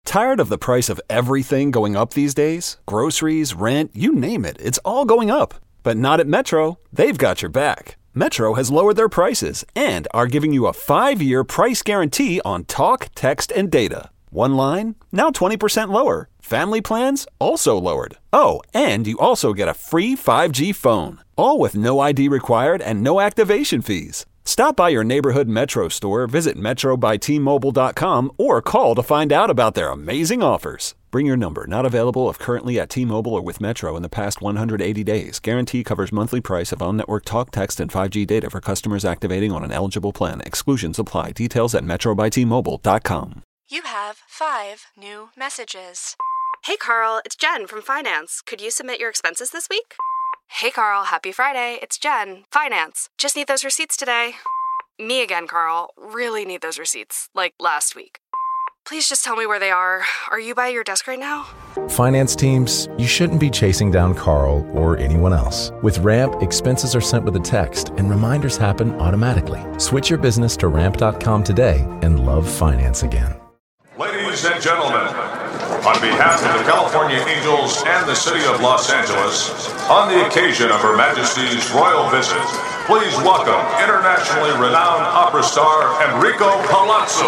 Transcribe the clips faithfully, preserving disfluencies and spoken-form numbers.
Tired of the price of everything going up these days? Groceries, rent, you name it, it's all going up. But not at Metro. They've got your back. Metro has lowered their prices and are giving you a five-year price guarantee on talk, text, and data. One line, now twenty percent lower. Family plans, also lowered. Oh, and you also get a free five G phone. All with no I D required and no activation fees. Stop by your neighborhood Metro store, visit metro by t mobile dot com, or call to find out about their amazing offers. Bring your number. Not available if currently at T-Mobile or with Metro in the past one hundred eighty days. Guarantee covers monthly price of on-network talk, text, and five G data for customers activating on an eligible plan. Exclusions apply. Details at metro by t mobile dot com. You have five new messages. Hey, Carl, it's Jen from Finance. Could you submit your expenses this week? Hey, Carl, happy Friday. It's Jen, Finance. Just need those receipts today. Me again, Carl. Really need those receipts, like last week. Please just tell me where they are. Are you by your desk right now? Finance teams, you shouldn't be chasing down Carl or anyone else. With Ramp, expenses are sent with a text and reminders happen automatically. Switch your business to ramp dot com today and love finance again. Ladies and gentlemen, on behalf of the California Angels and the city of Los Angeles, on the occasion of Her Majesty's royal visit, please welcome internationally renowned opera star Enrico Palazzo.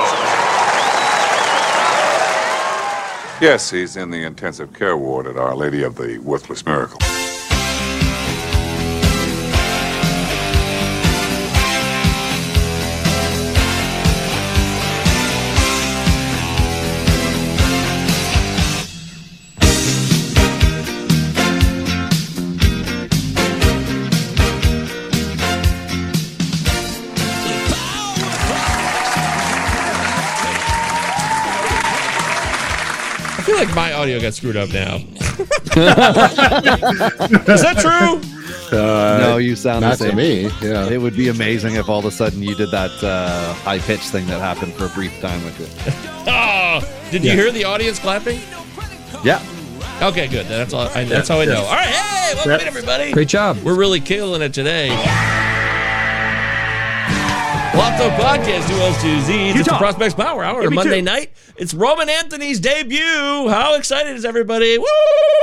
Yes, he's in the intensive care ward at Our Lady of the Worthless Miracle. I feel like my audio got screwed up now. Is that true? Uh, no, you sound not the same. to me. Yeah, it would be amazing if all of a sudden you did that uh, high pitch thing that happened for a brief time with it. Oh, did Yeah. you hear the audience clapping? Yeah. Okay, good. That's all. I, that's how I know. All right, hey, welcome in, everybody. Great job. We're really killing it today. Lotto Podcast, two O's, two Z's. It's the Prospects Power Hour on Monday night. It's Roman Anthony's debut. How excited is everybody? Woo!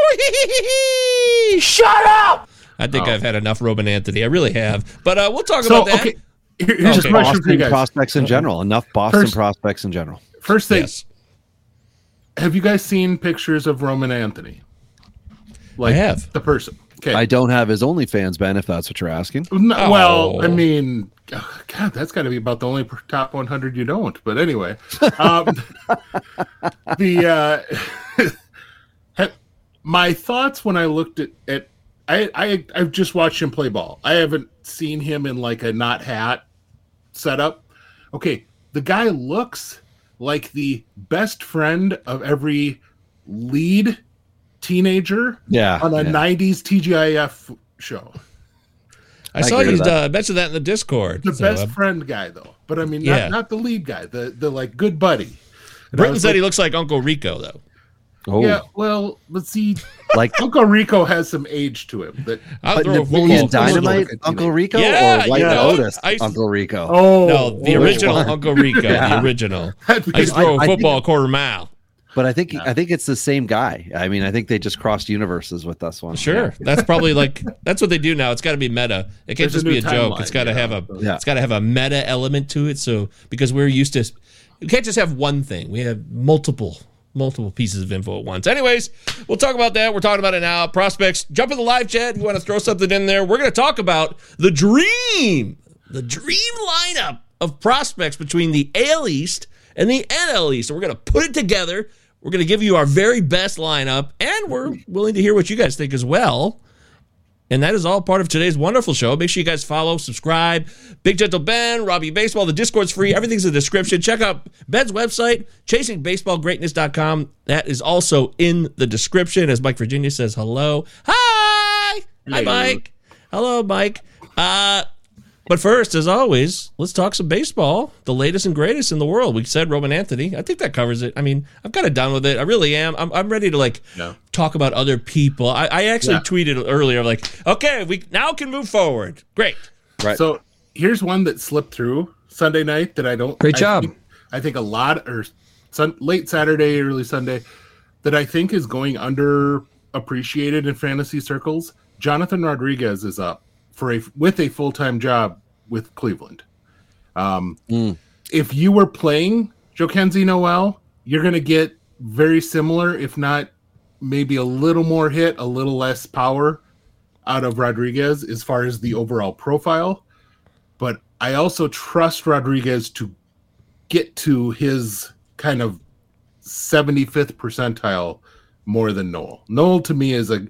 Shut up! I think Oh. I've had enough Roman Anthony. I really have. But uh, we'll talk So, about that. okay, here- here's Just a question for you Boston guys. prospects in general. Enough Boston First- prospects in general. First thing, Yes. have you guys seen pictures of Roman Anthony? Like I have. the person. Okay. I don't have his OnlyFans, Ben, if that's what you're asking. No, Oh. Well, I mean, oh, God, that's got to be about the only per- top one hundred you don't. But anyway, um, the uh, ha- my thoughts when I looked at, at I, I I've just watched him play ball. I haven't seen him in like a not hat setup. Okay, the guy looks like the best friend of every lead teenager Yeah, on a yeah. nineties T G I F show. I, I saw agree you with that. uh, mention that in the Discord. The So, best uh, friend guy, though. But I mean, Yeah. not, not the lead guy, the, the like good buddy. And I Britton was said like, he looks like Uncle Rico, though. Oh, yeah, well, but see, like Uncle Rico has some age to him. That I'll but throw a Napoleon football. Dynamite, like a Uncle teenager. Rico, Yeah, or White yeah. Lotus, I used- Uncle Rico. oh No, the which original one? Uncle Rico, Yeah. the original. That'd be I used to throw a I- I think- football a quarter mile. But I think I think it's the same guy. I mean, I think they just crossed universes with this one. Sure, that's probably like that's what they do now. It's got to be meta. It can't There's a just be new a joke. timeline, It's got to yeah. have a Yeah. it's got to have a meta element to it. So because we're used to, we can't just have one thing. We have multiple multiple pieces of info at once. Anyways, we'll talk about that. We're talking about it now. Prospects, jump in the live chat. If you want to throw something in there, we're going to talk about the dream, the dream lineup of prospects between the A L East and the N L East. So we're going to put it together. We're going to give you our very best lineup, and we're willing to hear what you guys think as well. And that is all part of today's wonderful show. Make sure you guys follow, subscribe. Big Gentle Ben, Robbie Baseball. The Discord's free. Everything's in the description. Check out Ben's website, chasing baseball greatness dot com. That is also in the description. As Mike Virginia says, hello. Hi. Hi, Mike. Hello, Mike. Uh, but first, as always, let's talk some baseball. The latest and greatest in the world. We said Roman Anthony. I think that covers it. I mean, I'm kind of done with it. I really am. I'm, I'm ready to like Yeah. talk about other people. I, I actually Yeah. tweeted earlier, like, okay, we now can move forward. Great. Right. So here's one that slipped through Sunday night that I don't. Great I job. Think, I think a lot or sun, late Saturday, early Sunday, that I think is going underappreciated in fantasy circles. Jonathan Rodriguez is up for a with a full-time job with Cleveland. Um, mm. If you were playing Jokenzie Noel, you're going to get very similar, if not maybe a little more hit, a little less power out of Rodriguez as far as the overall profile. But I also trust Rodriguez to get to his kind of seventy-fifth percentile more than Noel. Noel to me is a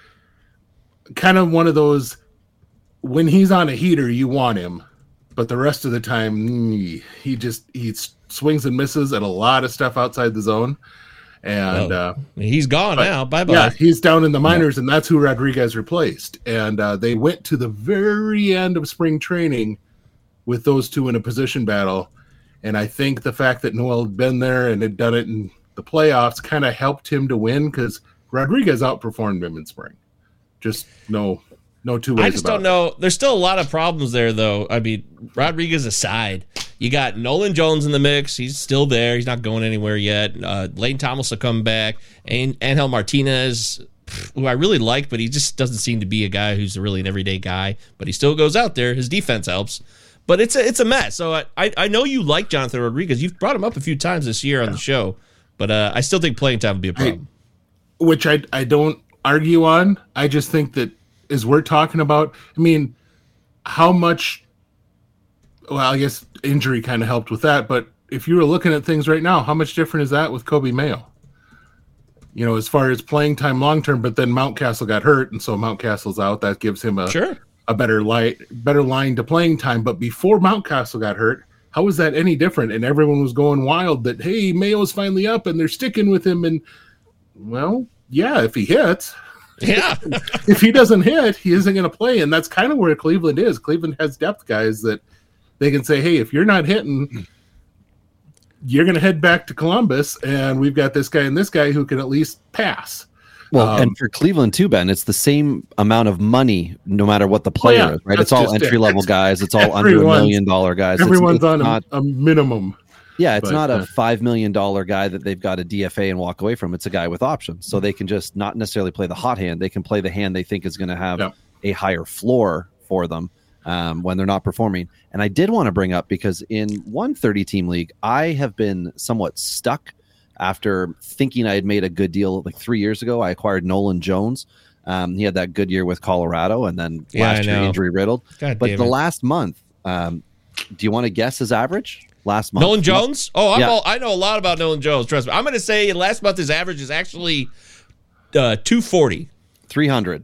kind of one of those, when he's on a heater, you want him, but the rest of the time, he just he swings and misses at a lot of stuff outside the zone. And well, uh, he's gone but, now. Bye bye. Yeah, he's down in the minors, yeah. and that's who Rodriguez replaced. And uh, they went to the very end of spring training with those two in a position battle. And I think the fact that Noel had been there and had done it in the playoffs kind of helped him to win, because Rodriguez outperformed him in spring. Just no, no two ways. I just about don't know. There's still a lot of problems there, though. I mean, Rodriguez aside, you got Nolan Jones in the mix. He's still there. He's not going anywhere yet. Uh, Lane Thomas will come back. And Angel Martinez, who I really like, but he just doesn't seem to be a guy who's really an everyday guy. But he still goes out there. His defense helps. But it's a, it's a mess. So I, I, I know you like Jonathan Rodriguez. You've brought him up a few times this year on yeah. the show. But uh, I still think playing time would be a problem. I, which I I don't argue on. I just think that as we're talking about, I mean, how much, well, I guess injury kind of helped with that, but if you were looking at things right now, how much different is that with Kobe Mayo? You know, as far as playing time long term, but then Mountcastle got hurt, and so Mountcastle's out. That gives him a sure. a better light, better line to playing time. But before Mountcastle got hurt, how was that any different? And everyone was going wild that, hey, Mayo's finally up and they're sticking with him. And well, yeah, if he hits. Yeah. If he doesn't hit, he isn't going to play. And that's kind of where Cleveland is. Cleveland has depth guys that they can say, hey, if you're not hitting, you're going to head back to Columbus. And we've got this guy and this guy who can at least pass. Well, um, and for Cleveland too, Ben, it's the same amount of money no matter what the player well, yeah, is, right? It's all entry-level guys. It's all under a million dollar guys. Everyone's it's, it's on not, a, a minimum. Yeah, it's but, not a uh, five million dollars guy that they've got to D F A and walk away from. It's a guy with options. So they can just not necessarily play the hot hand. They can play the hand they think is going to have yeah. a higher floor for them um, when they're not performing. And I did want to bring up, because in one thirty-team league, I have been somewhat stuck after thinking I had made a good deal like three years ago. I acquired Nolan Jones. Um, he had that good year with Colorado, and then yeah, last year injury riddled. God but damn the it. last month, um, do you want to guess his average? Last month, Nolan Jones. Oh, I'm yeah. all, I know a lot about Nolan Jones. Trust me. I'm going to say last month his average is actually uh, two forty. three hundred.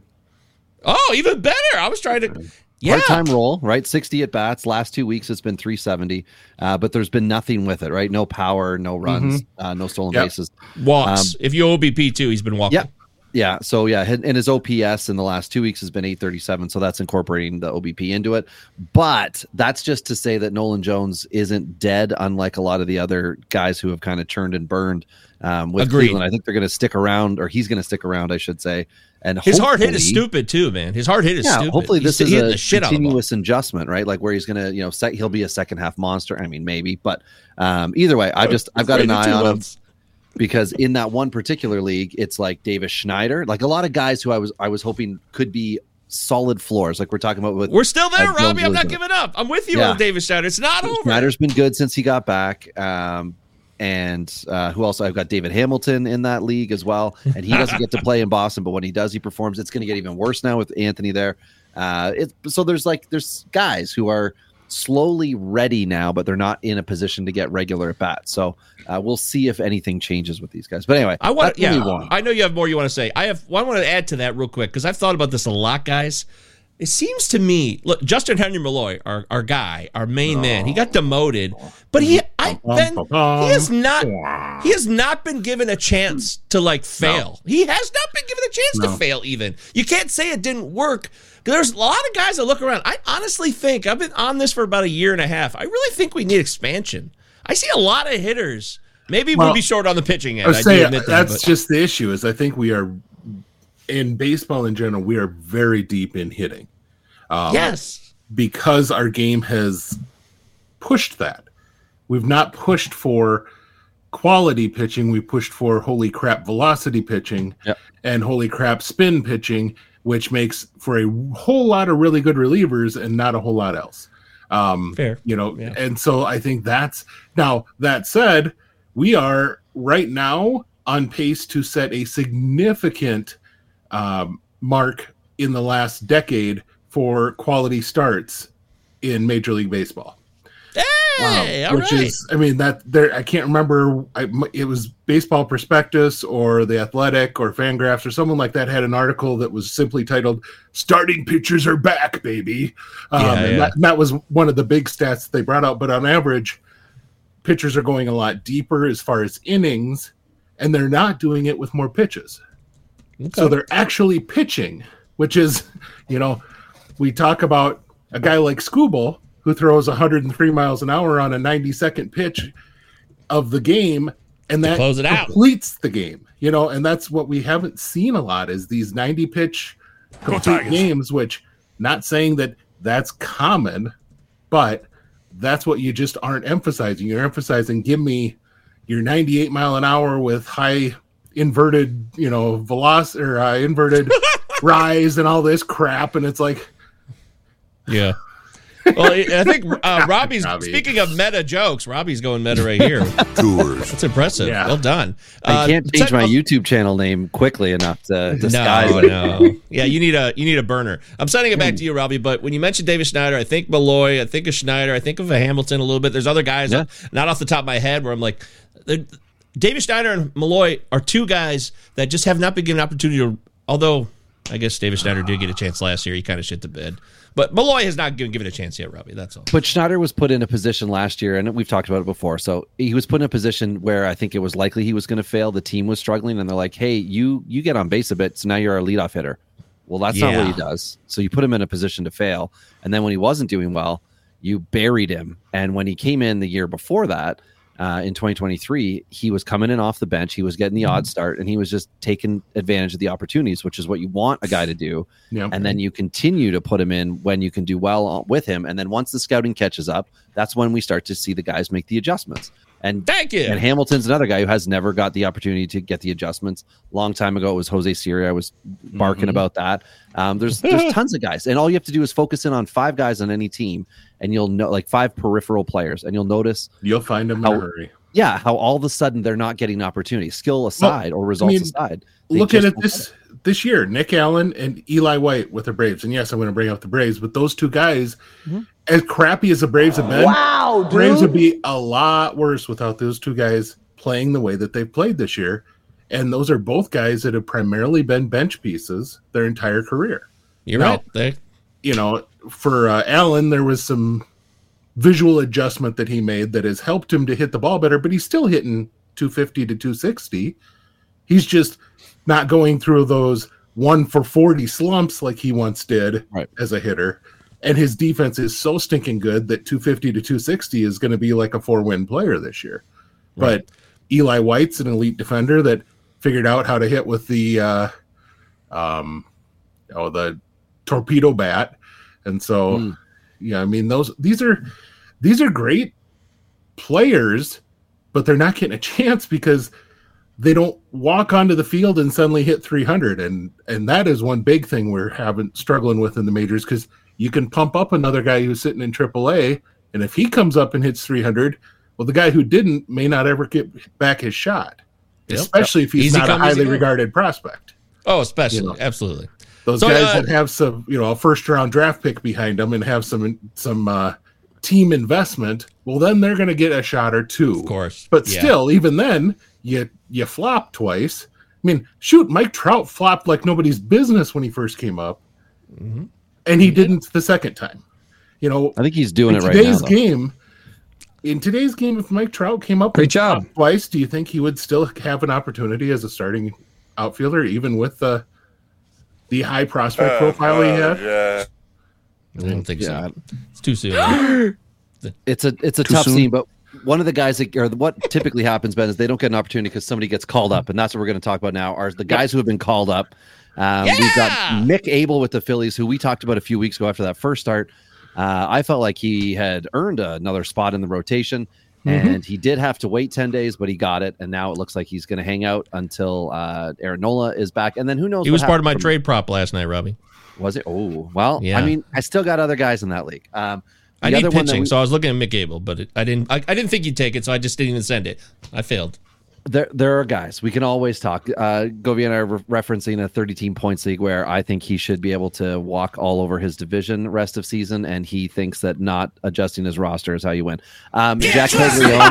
Oh, even better. I was trying to. Yeah. Part-time role, right? sixty at bats. Last two weeks it's been three seventy, uh, but there's been nothing with it, right? No power, no runs, mm-hmm. uh, no stolen yep. bases. Walks. Um, if you O B P too, he's been walking. Yeah. Yeah. So, yeah, and his O P S in the last two weeks has been eight thirty-seven. So that's incorporating the O B P into it. But that's just to say that Nolan Jones isn't dead, unlike a lot of the other guys who have kind of churned and burned um, with Agreed. Cleveland. I think they're going to stick around, or he's going to stick around, I should say. And his hard hit is stupid too, man. His hard hit is yeah, stupid. Hopefully this he's, is he's a shit continuous adjustment, right? Like where he's gonna, you know, set, he'll be a second half monster. I mean, maybe, but um, either way, I just I've got an eye on him, because in that one particular league, it's like Davis Schneider, like a lot of guys who I was I was hoping could be solid floors, like we're talking about with. We're still there, uh, Robbie. I'm not giving up. I'm with you yeah. on Davis Schneider. It's not over. Schneider's been good since he got back. Um, And uh, who else? I've got David Hamilton in that league as well. And he doesn't get to play in Boston, but when he does, he performs. It's going to get even worse now with Anthony there. Uh, it, so there's like there's guys who are slowly ready now, but they're not in a position to get regular at bats. So uh, we'll see if anything changes with these guys. But anyway, I want. Yeah, want. I know you have more you want to say. I have. Well, I want to add to that real quick, because I've thought about this a lot, guys. It seems to me, look, Justin Henry Malloy, our, our guy, our main oh. man, he got demoted, but he, I, Ben, he has not, he has not been given a chance to like fail. No. He has not been given a chance no. to fail. Even you can't say it didn't work. There's a lot of guys that look around. I honestly think I've been on this for about a year and a half. I really think we need expansion. I see a lot of hitters. Maybe well, we'll be short on the pitching end. I, I say that, that's but. just the issue. Is I think we are. In baseball in general, we are very deep in hitting. Um, yes. Because our game has pushed that. We've not pushed for quality pitching, we pushed for holy crap velocity pitching yep. and holy crap spin pitching, which makes for a whole lot of really good relievers and not a whole lot else. Um, Fair. You know, yeah. and so I think that's now that said, we are right now on pace to set a significant um, mark in the last decade for quality starts in Major League Baseball. Hey, um, all which right. is, I mean, that there, I can't remember. I, it was Baseball Prospectus or The Athletic or Fangraphs or someone like that had an article that was simply titled "Starting Pitchers Are Back, Baby," um, Yeah, and, yeah. that, and that was one of the big stats they brought out. But on average, pitchers are going a lot deeper as far as innings, and they're not doing it with more pitches. Okay. So they're actually pitching, which is, you know, we talk about a guy like Skubal who throws one hundred three miles an hour on a ninety second pitch of the game, and To that close it out. completes the game, you know, and that's what we haven't seen a lot is these ninety pitch complete games, which not saying that that's common, but that's what you just aren't emphasizing. You're emphasizing, give me your ninety-eight mile an hour with high inverted, you know, velocity or uh, inverted rise and all this crap. And it's like, Yeah. Well, I think uh, Robbie's, Robbie. speaking of meta jokes, Robbie's going meta right here. Tours. That's impressive. Yeah. Well done. I Uh, can't change my set- YouTube channel name quickly enough to disguise No, it. no. Yeah, you need a you need a burner. I'm sending it back to you, Robbie. But when you mentioned David Schneider, I think Malloy, I think of Schneider, I think of a Hamilton a little bit. There's other guys, Yeah. not off the top of my head, where I'm like, they're- David Schneider and Malloy are two guys that just have not been given an opportunity to. Although I guess David Schneider did get a chance last year, he kind of shit the bed. But Malloy has not given, given a chance yet, Robbie. That's all. But Schneider was put in a position last year, and we've talked about it before. So he was put in a position where I think it was likely he was going to fail. The team was struggling, and they're like, "Hey, you you get on base a bit, so now you're our leadoff hitter." Well, that's not what Yeah. he does. So you put him in a position to fail, and then when he wasn't doing well, you buried him. And when he came in the year before that, uh, in twenty twenty-three, he was coming in off the bench. He was getting the odd start, and he was just taking advantage of the opportunities, which is what you want a guy to do. yeah. And then you continue to put him in when you can do well with him. And then once the scouting catches up, that's when we start to see the guys make the adjustments. And Thank you. and Hamilton's another guy who has never got the opportunity to get the adjustments. Long time ago, it was Jose Siri. I was barking Mhm. about that. Um, there's there's tons of guys, and all you have to do is focus in on five guys on any team, and you'll know, like five peripheral players, and you'll notice, You'll find them in How- a hurry. yeah, how all of a sudden they're not getting opportunities, skill aside or results mean, aside. They Look at just it don't this this year, Nick Allen and Eli White with the Braves. And yes, I'm going to bring up the Braves, but those two guys, Mm-hmm. as crappy as the Braves have been, wow, dude. Braves would be a lot worse without those two guys playing the way that they've played this year. And those are both guys that have primarily been bench pieces their entire career. You're Now, right. They, You know, for uh, Allen, there was some visual adjustment that he made that has helped him to hit the ball better, but he's still hitting two fifty to two sixty. He's just not going through those one for forty slumps like he once did Right. as a hitter. And his defense is so stinking good that two fifty to two sixty is going to be like a four win player this year. Right. But Eli White's an elite defender that figured out how to hit with the, uh, um, oh, the torpedo bat. And so, Mm. yeah, I mean, those, these are, these are great players, but they're not getting a chance because they don't walk onto the field and suddenly hit three hundred. And, and that is one big thing we're having struggling with in the majors, because you can pump up another guy who's sitting in triple A. And if he comes up and hits three hundred, well, the guy who didn't may not ever get back his shot, Yep. especially if he's Easy not a come, easy highly go. regarded prospect. oh, especially. You know. Absolutely. Those So, guys uh, that have some, you know, a first round draft pick behind them and have some some uh, team investment, well, then they're going to get a shot or two. Of course. But Yeah. still, even then, you you flop twice. I mean, shoot, Mike Trout flopped like nobody's business when he first came up, Mm-hmm. and he didn't the second time. You know, I think he's doing in it right now. today's though. game, in today's game, if Mike Trout came up Great and job. flopped twice, do you think he would still have an opportunity as a starting outfielder, even with the the high prospect profile he had? I don't think Yeah. so. It's too soon. It's a it's a Too tough soon? scene, but one of the guys that, or what typically happens, Ben, is they don't get an opportunity because somebody gets called up, and that's what we're going to talk about now. Are the guys who have been called up? Um, We've Yeah! got Nick Abel with the Phillies, who we talked about a few weeks ago after that first start. Uh, I felt like he had earned another spot in the rotation. And he did have to wait ten days, but he got it. And now it looks like he's going to hang out until uh, Aaron Nola is back. And then who knows? He was part of my trade prop last night, Robbie. Was it? Oh, well, yeah. I mean, I still got other guys in that league. Um, I need pitching, we, so I was looking at Mick Abel, but it, I didn't. I, I didn't think he'd take it, so I just didn't even send it. I failed. There, there are guys we can always talk. Uh, Govey and I are re- referencing a thirty-team points league where I think he should be able to walk all over his division rest of season, and he thinks that not adjusting his roster is how you win. Um, Jack Caglione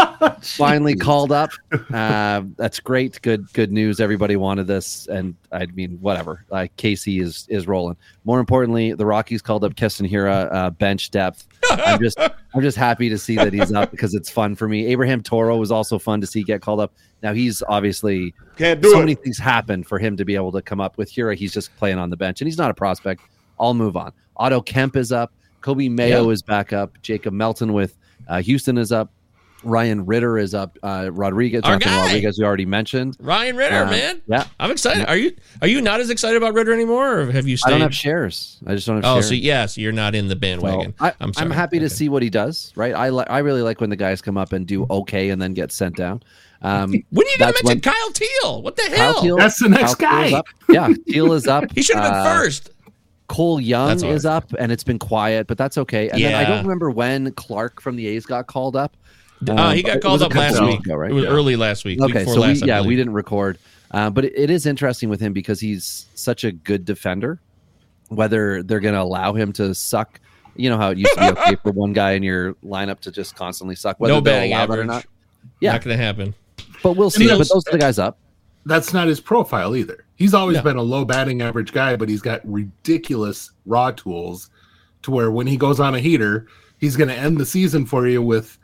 finally called up. Uh, that's great. Good, good news. Everybody wanted this, and I mean, whatever. Like Casey is is rolling. More importantly, the Rockies called up Keston Hiura, uh, bench depth. I'm just, I'm just happy to see that he's up because it's fun for me. Abraham Toro was also fun to see get called up. Now he's obviously can't do so it. many things happen for him to be able to come up with Hiura. He's just playing on the bench, and he's not a prospect. I'll move on. Otto Kemp is up. Kobe Mayo Yeah. is back up. Jacob Melton with uh, Houston is up. Ryan Ritter is up. Uh, Rodriguez, Our Jonathan guy. Rodriguez, we already mentioned. Ryan Ritter, Uh, man. Yeah, I'm excited. Are you Are you not as excited about Ritter anymore, or have you stayed? I don't have shares. I just don't have Oh, shares. so yeah, so you're not in the bandwagon. So I, I'm sorry. I'm happy to Okay. see what he does. Right, I li- I really like when the guys come up and do okay and then get sent down. Um, When are you going that's to mention when- Kyle Teal? What the Kyle hell? Teal- That's the next Kyle Teal is guy. up. Yeah, Teal is up. He should have been Uh, first. Cole Young That's all is right. up, and it's been quiet, but that's okay. And then I Yeah. don't remember when Clark from the A's got called up. Uh, he Um, got it called was a up couple last weeks week. ago, right? It was Yeah. early last week. week Okay, before so last, we, I yeah, we believe. didn't record, uh, but it, it is interesting with him because he's such a good defender. Whether they're going to allow him to suck, you know how it used to be okay for one guy in your lineup to just constantly suck. Whether No they'll batting allow that or average. not, yeah, Not going to happen. but we'll see. And But those are the guys up. That's not his profile either. He's always No. been a low batting average guy, but he's got ridiculous raw tools to where when he goes on a heater, he's going to end the season for you with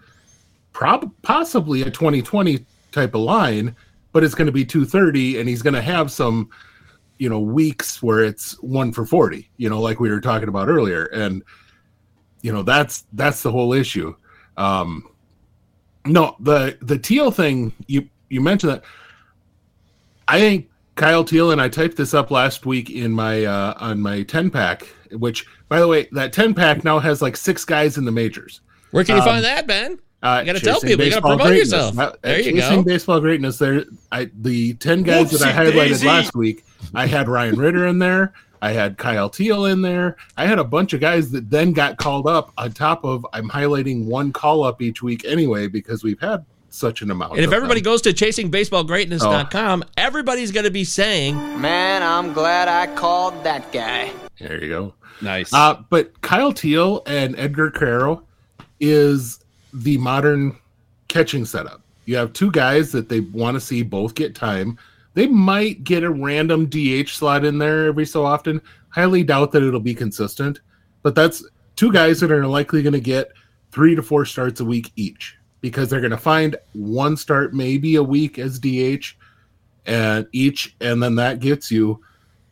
prob- possibly a twenty twenty type of line, but it's going to be two thirty, and he's going to have some, you know, weeks where it's one for forty, you know, like we were talking about earlier. And, you know, that's that's the whole issue. Um, no, the the Teal thing, you you mentioned that. I think Kyle Teal, and I typed this up last week in my uh, on my ten pack, which, by the way, that ten pack now has like six guys in the majors. Where can you Um, find that, Ben? Uh, You got to tell Chasing people. You got to Baseball promote Greatness. yourself. Uh, There you Chasing go. Baseball Greatness. There, I the ten guys that I Whoopsie highlighted daisy. last week. I had Ryan Ritter in there. I had Kyle Teal in there. I had a bunch of guys that then got called up. On top of, I'm highlighting one call up each week anyway because we've had such an amount. And if of everybody them. goes to chasing baseball greatness dot com, Oh. everybody's going to be saying, Man, I'm glad I called that guy. There you go. Nice. Uh, but Kyle Teal and Edgar Carrero is the modern catching setup. You have two guys that they want to see both get time. They might get a random D H slot in there every so often. Highly doubt that it'll be consistent, but that's two guys that are likely going to get three to four starts a week each because they're going to find one start maybe a week as D H and each, and then that gets you,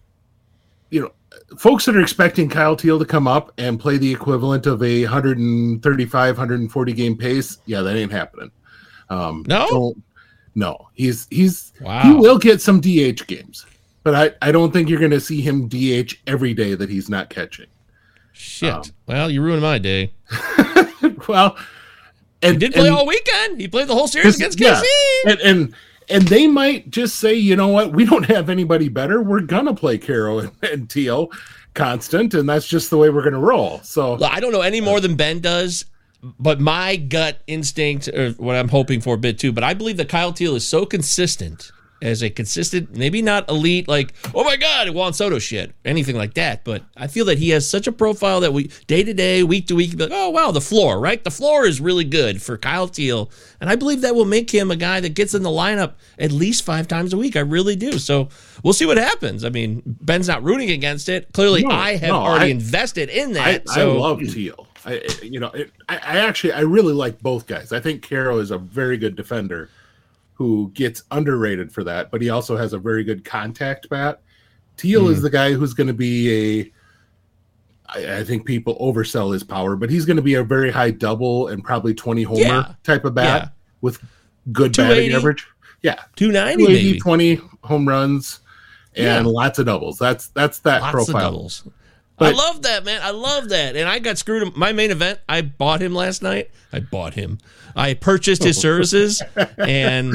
you know, folks that are expecting Kyle Teal to come up and play the equivalent of a one thirty-five, one forty game pace, yeah, that ain't happening. Um, No? don't- no, he's he's Wow. he will get some D H games, but I, I don't think you're going to see him D H every day that he's not catching. shit. Um, Well, you ruined my day. Well, and He did play and- all weekend. He played the whole series against K yeah, C. and, and and they might just say, you know what, we don't have anybody better. We're gonna play Caro and, and Teal constant, and that's just the way we're gonna roll. So Look, I don't know any more than Ben does, but my gut instinct, or what I'm hoping for a bit too, but I believe that Kyle Teal is so consistent as a consistent, maybe not elite, like, oh my God, Juan Soto shit, anything like that. But I feel that he has such a profile that we, day to day, week to week, be like, oh wow, the floor, right? The floor is really good for Kyle Teal. And I believe that will make him a guy that gets in the lineup at least five times a week. I really do. So we'll see what happens. I mean, Ben's not rooting against it. Clearly, No, I have no, already I- invested in I, that. so I love Teal. I, you know, it, I, I actually I really like both guys. I think Caro is a very good defender who gets underrated for that, but he also has a very good contact bat. Teal Mm. is the guy who's going to be a. I, I think people oversell his power, but he's going to be a very high double and probably twenty homer Yeah. type of bat Yeah. with good two batting eighty average. Yeah, two ninety two eighty, maybe. twenty home runs, and Yeah. lots of doubles. That's that's that Lots profile. of doubles. But, I love that, man. I love that. And I got screwed. My main event, I bought him last night. I bought him. I purchased his services, and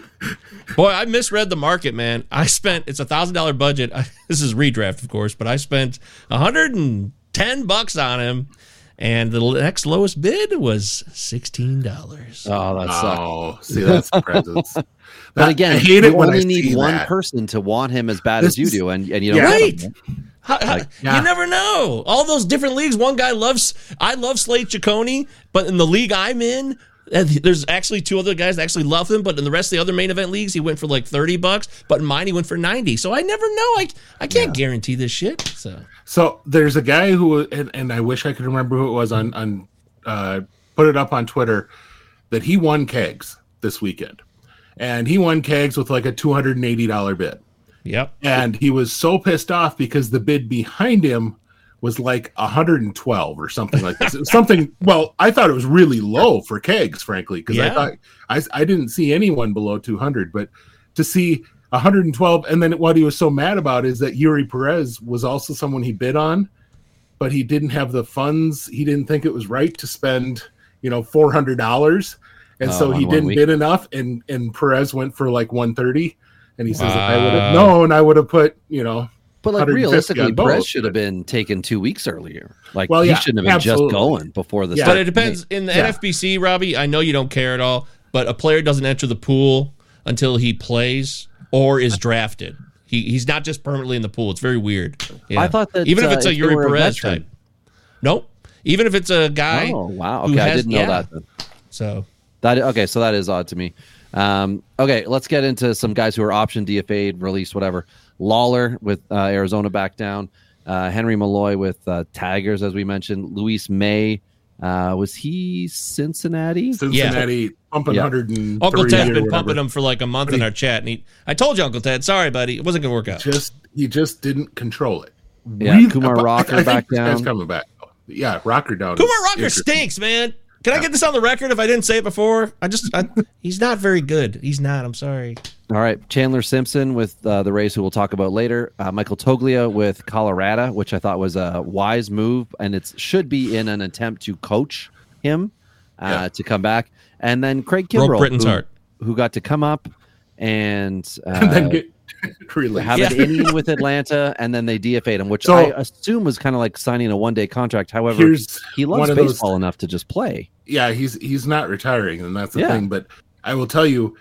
boy, I misread the market, man. I spent, it's a one thousand dollars budget. I, this is redraft, of course, but I spent one hundred ten bucks on him, and the next lowest bid was sixteen dollars. Oh, that sucks. Oh, see, that's presents. But That- again, I hate you it when only I need see one that. person to want him as bad This as you is- do, and, and you don't Yeah. want Right. him. How- how- yeah. You never know. All those different leagues. One guy loves, I love Slade Ciccone, but in the league I'm in, and there's actually two other guys that actually love him, but in the rest of the other main event leagues, he went for like thirty bucks, but in mine, he went for ninety. So I never know. I, I can't guarantee this shit. So So there's a guy who, and, and I wish I could remember who it was on, on uh, put it up on Twitter, that he won kegs this weekend. And he won kegs with like a two hundred eighty dollars bid. Yep. And he was so pissed off because the bid behind him was like one hundred twelve or something like this. It was something, well, I thought it was really low for kegs, frankly, because Yeah. I thought I, I didn't see anyone below two hundred, but to see one hundred twelve, and then what he was so mad about is that Yuri Perez was also someone he bid on, but he didn't have the funds. He didn't think it was right to spend, you know, four hundred dollars. And Oh, so he on one didn't week. bid enough, and, and Perez went for like one thirty. And he says, if I would Wow. have known, I would have put, you know, But like one hundred fifty realistically, on both. Perez should have been taken two weeks earlier. Like Well, he yeah, shouldn't have been absolutely. just going before the. Yeah. But it depends. In the Yeah. N F B C, Robbie, I know you don't care at all, but a player doesn't enter the pool until he plays or is drafted. He he's not just permanently in the pool. It's very weird. Yeah. I thought that, even if uh, it's a if they Yuri were a Perez veteran. type. Nope. Even if it's a guy. Oh wow! who Okay, I has- didn't know yeah. that. Then. So That okay, so that is odd to me. Um, okay, let's get into some guys who are option D F A'd, released, whatever. Lawler with uh, Arizona back down. Uh, Henry Malloy with uh, Tigers, as we mentioned. Luis May, uh, was he Cincinnati? Cincinnati pumping Yeah. one hundred three Uncle Ted's or been whatever. pumping him for like a month But in he- our chat, and he, I told you, Uncle Ted, sorry, buddy, it wasn't gonna work out. Just he just didn't control it. Yeah, Really- Kumar I- Rocker I think back this guy's down. coming back. Yeah, Rocker down. Kumar is Rocker interesting. stinks, man. Can I get this on the record if I didn't say it before? I just, I, he's not very good. He's not. I'm sorry. All right, Chandler Simpson with uh, the Rays, who we'll talk about later. Uh, Michael Toglia with Colorado, which I thought was a wise move, and it should be in an attempt to coach him uh, Yeah. to come back. And then Craig Broke Kimbrell, Britton's who, heart. who got to come up and, uh, And then get released. have an Yeah. inning with Atlanta, and then they D F A'd him, which So- I assume was kind of like signing a one-day contract. However, Here's he loves one of those- baseball enough to just play. Yeah, he's he's not retiring, and that's the Yeah. thing. But I will tell you,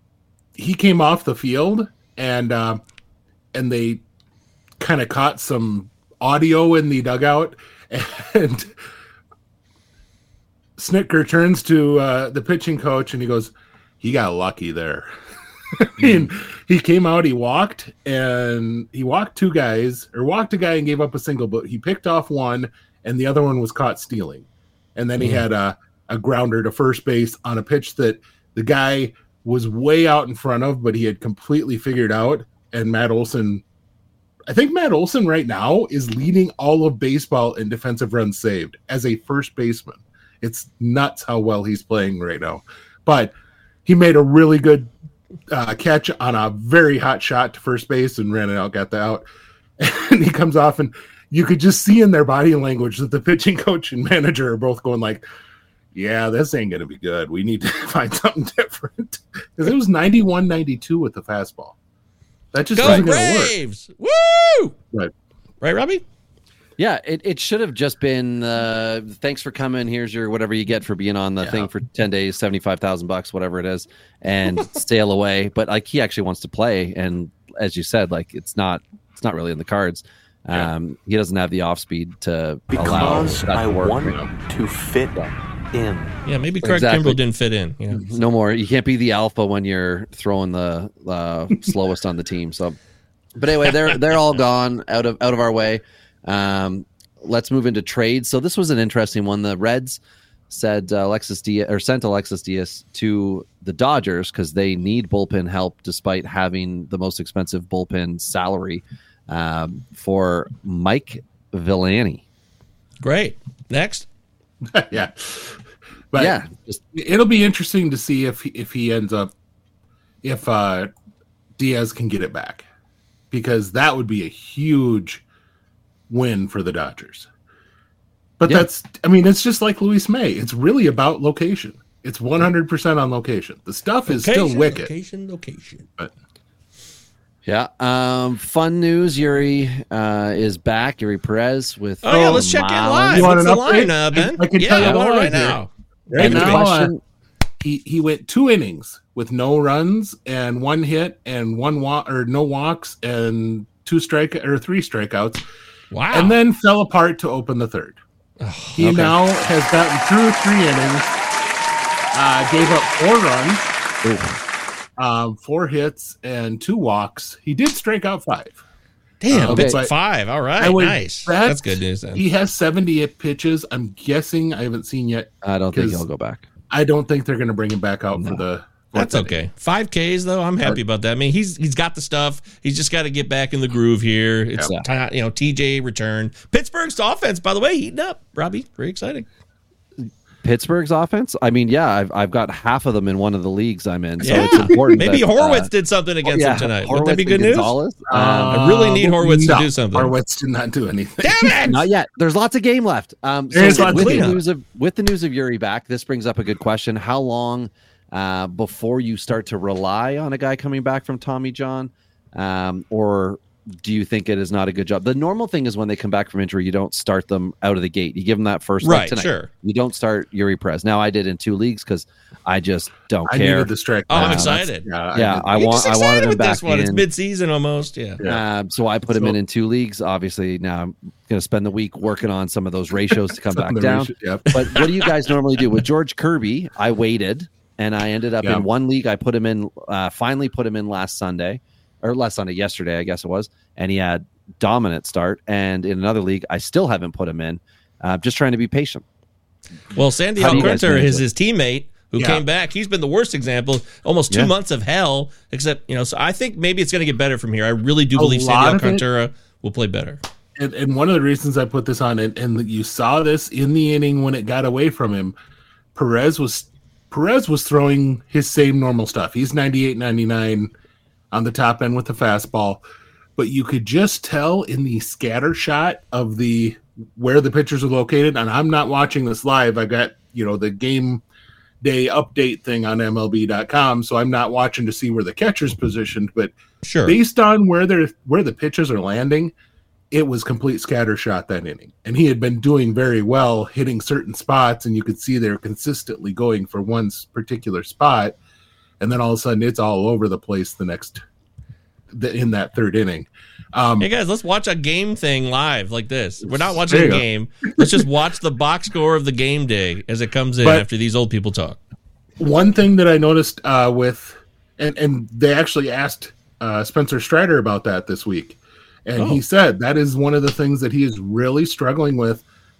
he came off the field, and uh, and they kind of caught some audio in the dugout, and Snitker turns to uh, the pitching coach, and he goes, "He got lucky there." And he came out, he walked, and he walked two guys, or walked a guy and gave up a single, but he picked off one, and the other one was caught stealing. And then he had a, a grounder to first base on a pitch that the guy was way out in front of, but he had completely figured out. And Matt Olson, I think Matt Olson right now is leading all of baseball in defensive runs saved as a first baseman. It's nuts how well he's playing right now. But he made a really good uh, catch on a very hot shot to first base and ran it out, got the out. And he comes off, and you could just see in their body language that the pitching coach and manager are both going like, yeah, this ain't going to be good. We need to find something different. Because it was ninety-one ninety-two with the fastball. That just Go wasn't going to work. Braves! Woo! Right. Right, Robbie? Yeah, it, it should have just been uh, thanks for coming. Here's your whatever you get for being on the Yeah. thing for ten days, seventy five thousand bucks, whatever it is, and sail away. But like he actually wants to play, and as you said, like it's not it's not really in the cards. Um, He doesn't have the off speed to allow Because that I to work. want to fit in. Yeah, maybe Craig Exactly. Kimbrell didn't fit in. You know? No more. You can't be the alpha when you're throwing the uh, slowest on the team. So, but anyway, they're they're all gone out of out of our way. Um, let's move into trades. So this was an interesting one. The Reds said uh, Alexis Diaz or sent Alexis Diaz to the Dodgers because they need bullpen help, despite having the most expensive bullpen salary um, for Mike Villani. Great. Next. Yeah. But yeah, just, it'll be interesting to see if if he ends up if uh Diaz can get it back, because that would be a huge win for the Dodgers. But Yeah. that's, I mean, it's just like Luis May. It's really about location. It's one hundred percent on location. The stuff is Location, still wicked. Location, location. But Yeah. Um, fun news. Yuri uh, is back. Yuri Perez with. Oh, yeah, let's check in Marlins. live. You want What's an the line, update? uh, Ben? I can yeah, tell you I want it more right here. now. Right And the now, uh, question- he he went two innings with no runs and one hit and one walk or no walks and two strike or three strikeouts, Wow. and then fell apart to open the third. he okay. now has gotten through three innings, uh, gave up four runs, um, four hits and two walks. He did strike out five. Damn, Um, pitched but five. All right, I would nice. bet That's good news then. He has seventy-eight pitches. I'm guessing, I haven't seen yet. I don't think 'cause he'll go back. I don't think they're going to bring him back out for the. That's fourth okay. Five Ks though, I'm happy about that. I mean, he's he's got the stuff. He's just got to get back in the groove here. It's Yeah. ti- you know T J return. Pittsburgh's offense, by the way, heating up. Robbie, very exciting. Pittsburgh's offense. I mean, yeah, I've I've got half of them in one of the leagues I'm in, so Yeah. it's important. Maybe that, Horwitz uh, did something against yeah, him tonight. Horwitz Would that be and good news? Gonzalez. Um, I really need Horwitz no, to do something. Horwitz did not do anything. Damn it! Not yet. There's lots of game left. Um, so There's lots with of the cleanup. news of with the news of Yuri back, this brings up a good question. How long uh, before you start to rely on a guy coming back from Tommy John, um, or do you think it is not a good job? The normal thing is when they come back from injury, you don't start them out of the gate. You give them that first like Right, tonight. sure. You don't start Yuri Perez. Now I did in two leagues because I just don't I care. needed the strike. Oh, I'm Uh, excited. Yeah, yeah, did- I You're want just I excited wanted him with back this one. It's in. mid-season almost. Yeah. Yeah. Um, so I put him So- in in two leagues. Obviously, now I'm going to spend the week working on some of those ratios to come Some back of the down. ratio- yep. But what do you guys normally do with George Kirby? I waited, and I ended up Yeah. in one league. I put him in. Uh, finally, put him in last Sunday, or last Sunday, yesterday, I guess it was, and he had dominant start. And in another league, I still haven't put him in. Uh, just trying to be patient. Well, Sandy How do you guys Alcantara manage is it? his teammate who Yeah. came back. He's been the worst example. Almost two Yeah. months of hell. Except you know, so I think maybe it's going to get better from here. I really do A believe Sandy lot of it- Alcantara will play better. And, and one of the reasons I put this on, and, and you saw this in the inning when it got away from him, Perez was Perez was throwing his same normal stuff. He's ninety-eight, ninety-nine on the top end with the fastball, but you could just tell in the scatter shot of the where the pitchers are located. And I'm not watching this live. I got you know the game day update thing on M L B dot com, so I'm not watching to see where the catcher's positioned, but Sure. based on where they're where the pitches are landing, it was complete scatter shot that inning. And he had been doing very well, hitting certain spots, and you could see they're consistently going for one s- particular spot. And then all of a sudden, it's all over the place the next the, in that third inning. Um, Hey guys, let's watch a game thing live like this. We're not watching There a you go. game. Let's just watch the box score of the game day as it comes in But- after these old people talk. One thing that I noticed uh, with, and, and they actually asked uh, Spencer Strider about that this week. And Oh. he said that is one of the things that he is really struggling with.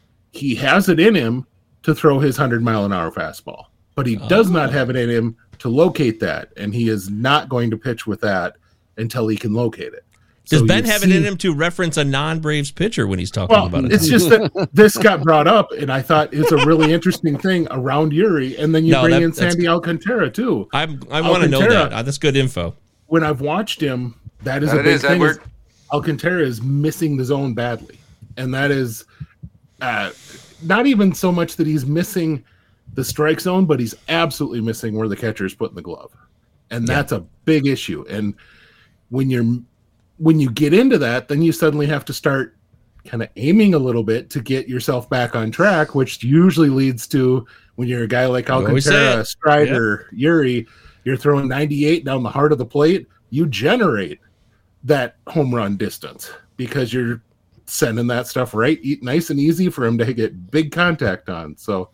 He has it in him to throw his one hundred mile an hour fastball, but he does not have it in him to locate that. And he is not going to pitch with that until he can locate it. Does So Ben you have it in see- him to reference a non-Braves pitcher when he's talking Well, about it? it's just that this got brought up, and I thought it's a really interesting thing around Yuri. And then you No, bring that- in that's- Sandy Alcantara, too. I'm, I want to know Alcantara- that. Uh, that's good info. When I've watched him, that is That a it big is, thing. Edward. Is Alcantara is missing the zone badly, and that is uh, not even so much that he's missing the strike zone, but he's absolutely missing where the catcher is putting the glove, and that's a big issue. And when you're when you get into that, then you suddenly have to start kind of aiming a little bit to get yourself back on track, which usually leads to when you're a guy like You always say Alcantara, it. Strider, Yuri, you're throwing ninety-eight down the heart of the plate. You generate that home run distance because you're sending that stuff right e- nice and easy for him to get big contact on. So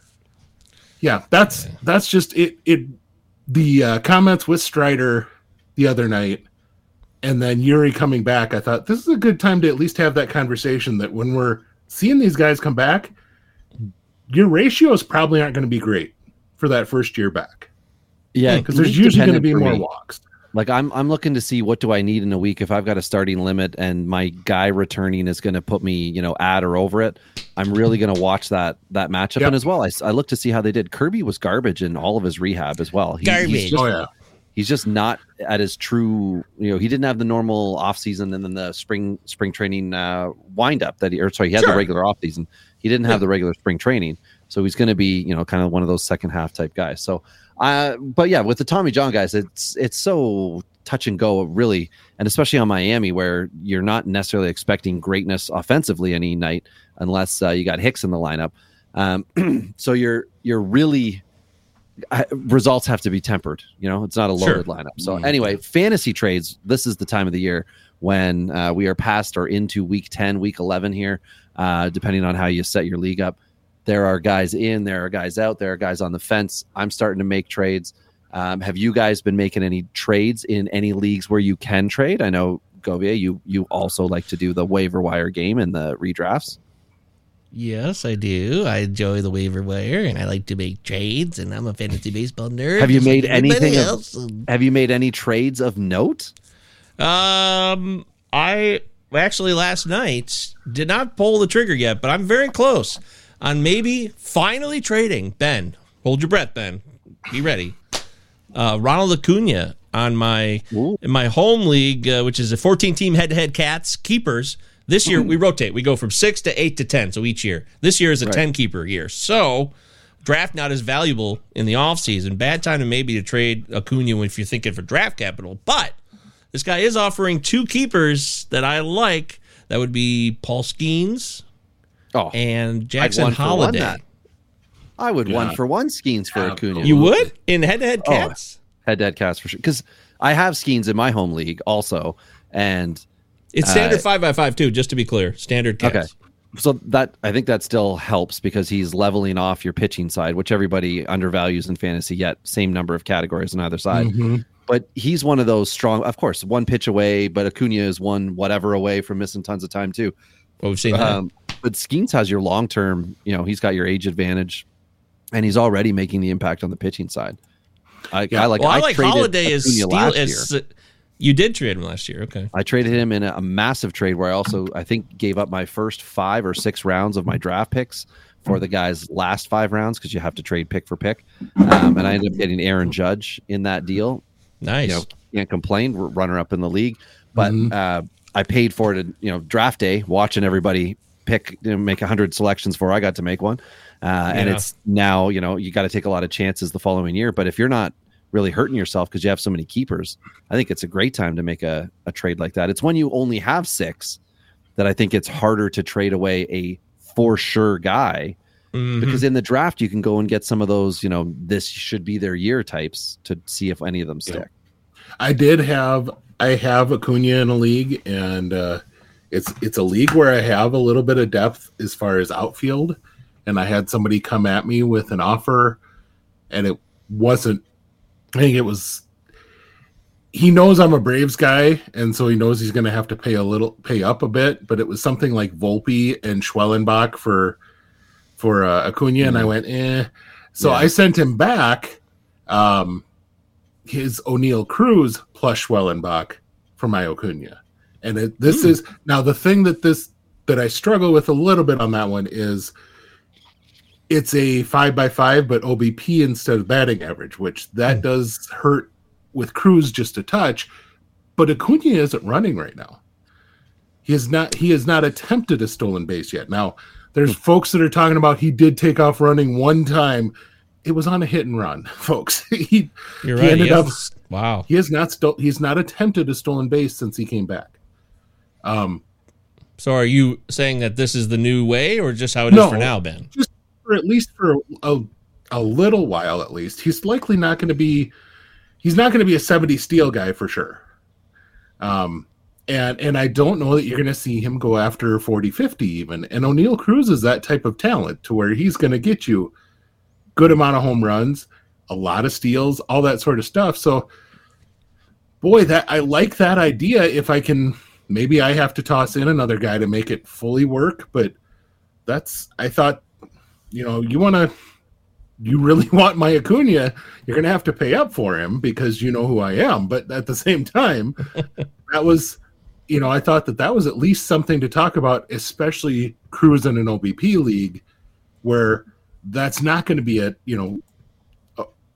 yeah, that's that's just it it the uh, comments with Strider the other night and then Yuri coming back. I thought this is a good time to at least have that conversation that when we're seeing these guys come back, your ratios probably aren't going to be great for that first year back. Yeah, because there's league usually going to be dependent for more me. walks. Like I'm, I'm looking to see what do I need in a week if I've got a starting limit and my guy returning is going to put me, you know, at or over it. I'm really going to watch that that matchup. Yep. And as well, I, I look to see how they did. Kirby was garbage in all of his rehab as well. He, Garbage. He's just, Oh yeah. he's just not at his true, you know, he didn't have the normal off season and then the spring spring training uh, wind up that he, or sorry, he had sure. the regular off season. He didn't have yeah. the regular spring training. So he's going to be, you know, kind of one of those second half type guys. So, uh, but yeah, with the Tommy John guys, it's, it's so touch and go really. And especially on Miami, where you're not necessarily expecting greatness offensively any night, unless uh, you got Hicks in the lineup. Um, so you're, you're really, Uh, results have to be tempered. You know, it's not a loaded sure. lineup. So anyway, fantasy trades, this is the time of the year when uh, we are past or into week ten, week eleven here, uh, depending on how you set your league up. There are guys in, there are guys out, there are guys on the fence. I'm starting to make trades. Um, have you guys been making any trades in any leagues where you can trade? I know, Govia, you, you also like to do the waiver wire game and the redrafts. Yes, I do. I enjoy the waiver wire, and I like to make trades. And I'm a fantasy baseball nerd. Have you made like anything? Of, have you made any trades of note? Um, I actually last night did not pull the trigger yet, but I'm very close on maybe finally trading. Ben, hold your breath, Ben. Be ready. Uh, Ronald Acuna on my Ooh. in my home league, uh, which is a fourteen team head to head Cats keepers. This year, we rotate. We go from six to eight to ten, so each year. This year is a right. ten-keeper year. So, draft not as valuable in the offseason. Bad time to maybe to trade Acuna if you're thinking for draft capital. But this guy is offering two keepers that I like. That would be Paul Skeens oh, and Jackson Holiday. I would yeah. one for one Skeens for Acuna. You would? In head-to-head Cats? Oh, head-to-head Cats for sure. Because I have Skeens in my home league also, and... It's standard uh, five by five too, just to be clear. Standard Cats. Okay. So that I think that still helps because he's leveling off your pitching side, which everybody undervalues in fantasy, yet same number of categories on either side. Mm-hmm. But he's one of those strong, of course, one pitch away, but Acuna is one whatever away from missing tons of time too. Well, we've seen um, that. But Skeens has your long term, you know, he's got your age advantage, and he's already making the impact on the pitching side. I, yeah. I like well, I, I like Holiday as steel as uh, you did trade him last year. Okay. I traded him in a, a massive trade where I also, I think, gave up my first five or six rounds of my draft picks for the guy's last five rounds because you have to trade pick for pick. Um, and I ended up getting Aaron Judge in that deal. Nice. You know, can't complain. We're runner up in the league. But mm-hmm. uh, I paid for it, you know, draft day, watching everybody pick, you know, make one hundred selections before I got to make one. Uh, yeah. And it's now, you know, you got to take a lot of chances the following year. But if you're not really hurting yourself because you have so many keepers, I think it's a great time to make a, a trade like that. It's when you only have six that I think it's harder to trade away a for sure guy mm-hmm. because in the draft you can go and get some of those, you know, this should be their year types to see if any of them stick. Yeah. I did have, I have Acuna in a league, and uh, it's, it's a league where I have a little bit of depth as far as outfield. And I had somebody come at me with an offer, and it wasn't, I think it was, he knows I'm a Braves guy, and so he knows he's going to have to pay a little, pay up a bit, but it was something like Volpe and Schwellenbach for, for uh, Acuna, mm-hmm. and I went, eh. So yeah. I sent him back um, his O'Neill Cruz plus Schwellenbach for my Acuna. And it, this mm. is, now the thing that this, that I struggle with a little bit on that one is, it's a five by five, but O B P instead of batting average, which that mm. does hurt with Cruz just a touch. But Acuna isn't running right now. He has not. He has not attempted a stolen base yet. Now, there's mm. folks that are talking about he did take off running one time. It was on a hit and run, folks. he, You're he right. ended he up. has, wow. He has not. Sto- he's not attempted a stolen base since he came back. Um. So, are you saying that this is the new way, or just how it no, is for now, Ben? Just For at least for a, a little while, at least, he's likely not going to be. He's not going to be a seventy steal guy for sure. Um, and and I don't know that you're going to see him go after forty, fifty even. And O'Neill Cruz is that type of talent to where he's going to get you good amount of home runs, a lot of steals, all that sort of stuff. So, boy, that I like that idea. If I can, maybe I have to toss in another guy to make it fully work. But that's I thought. You know, you want to, you really want my Acuna, you're going to have to pay up for him because you know who I am. But at the same time, that was, you know, I thought that that was at least something to talk about, especially Cruz in an O B P league where that's not going to be a, you know, a,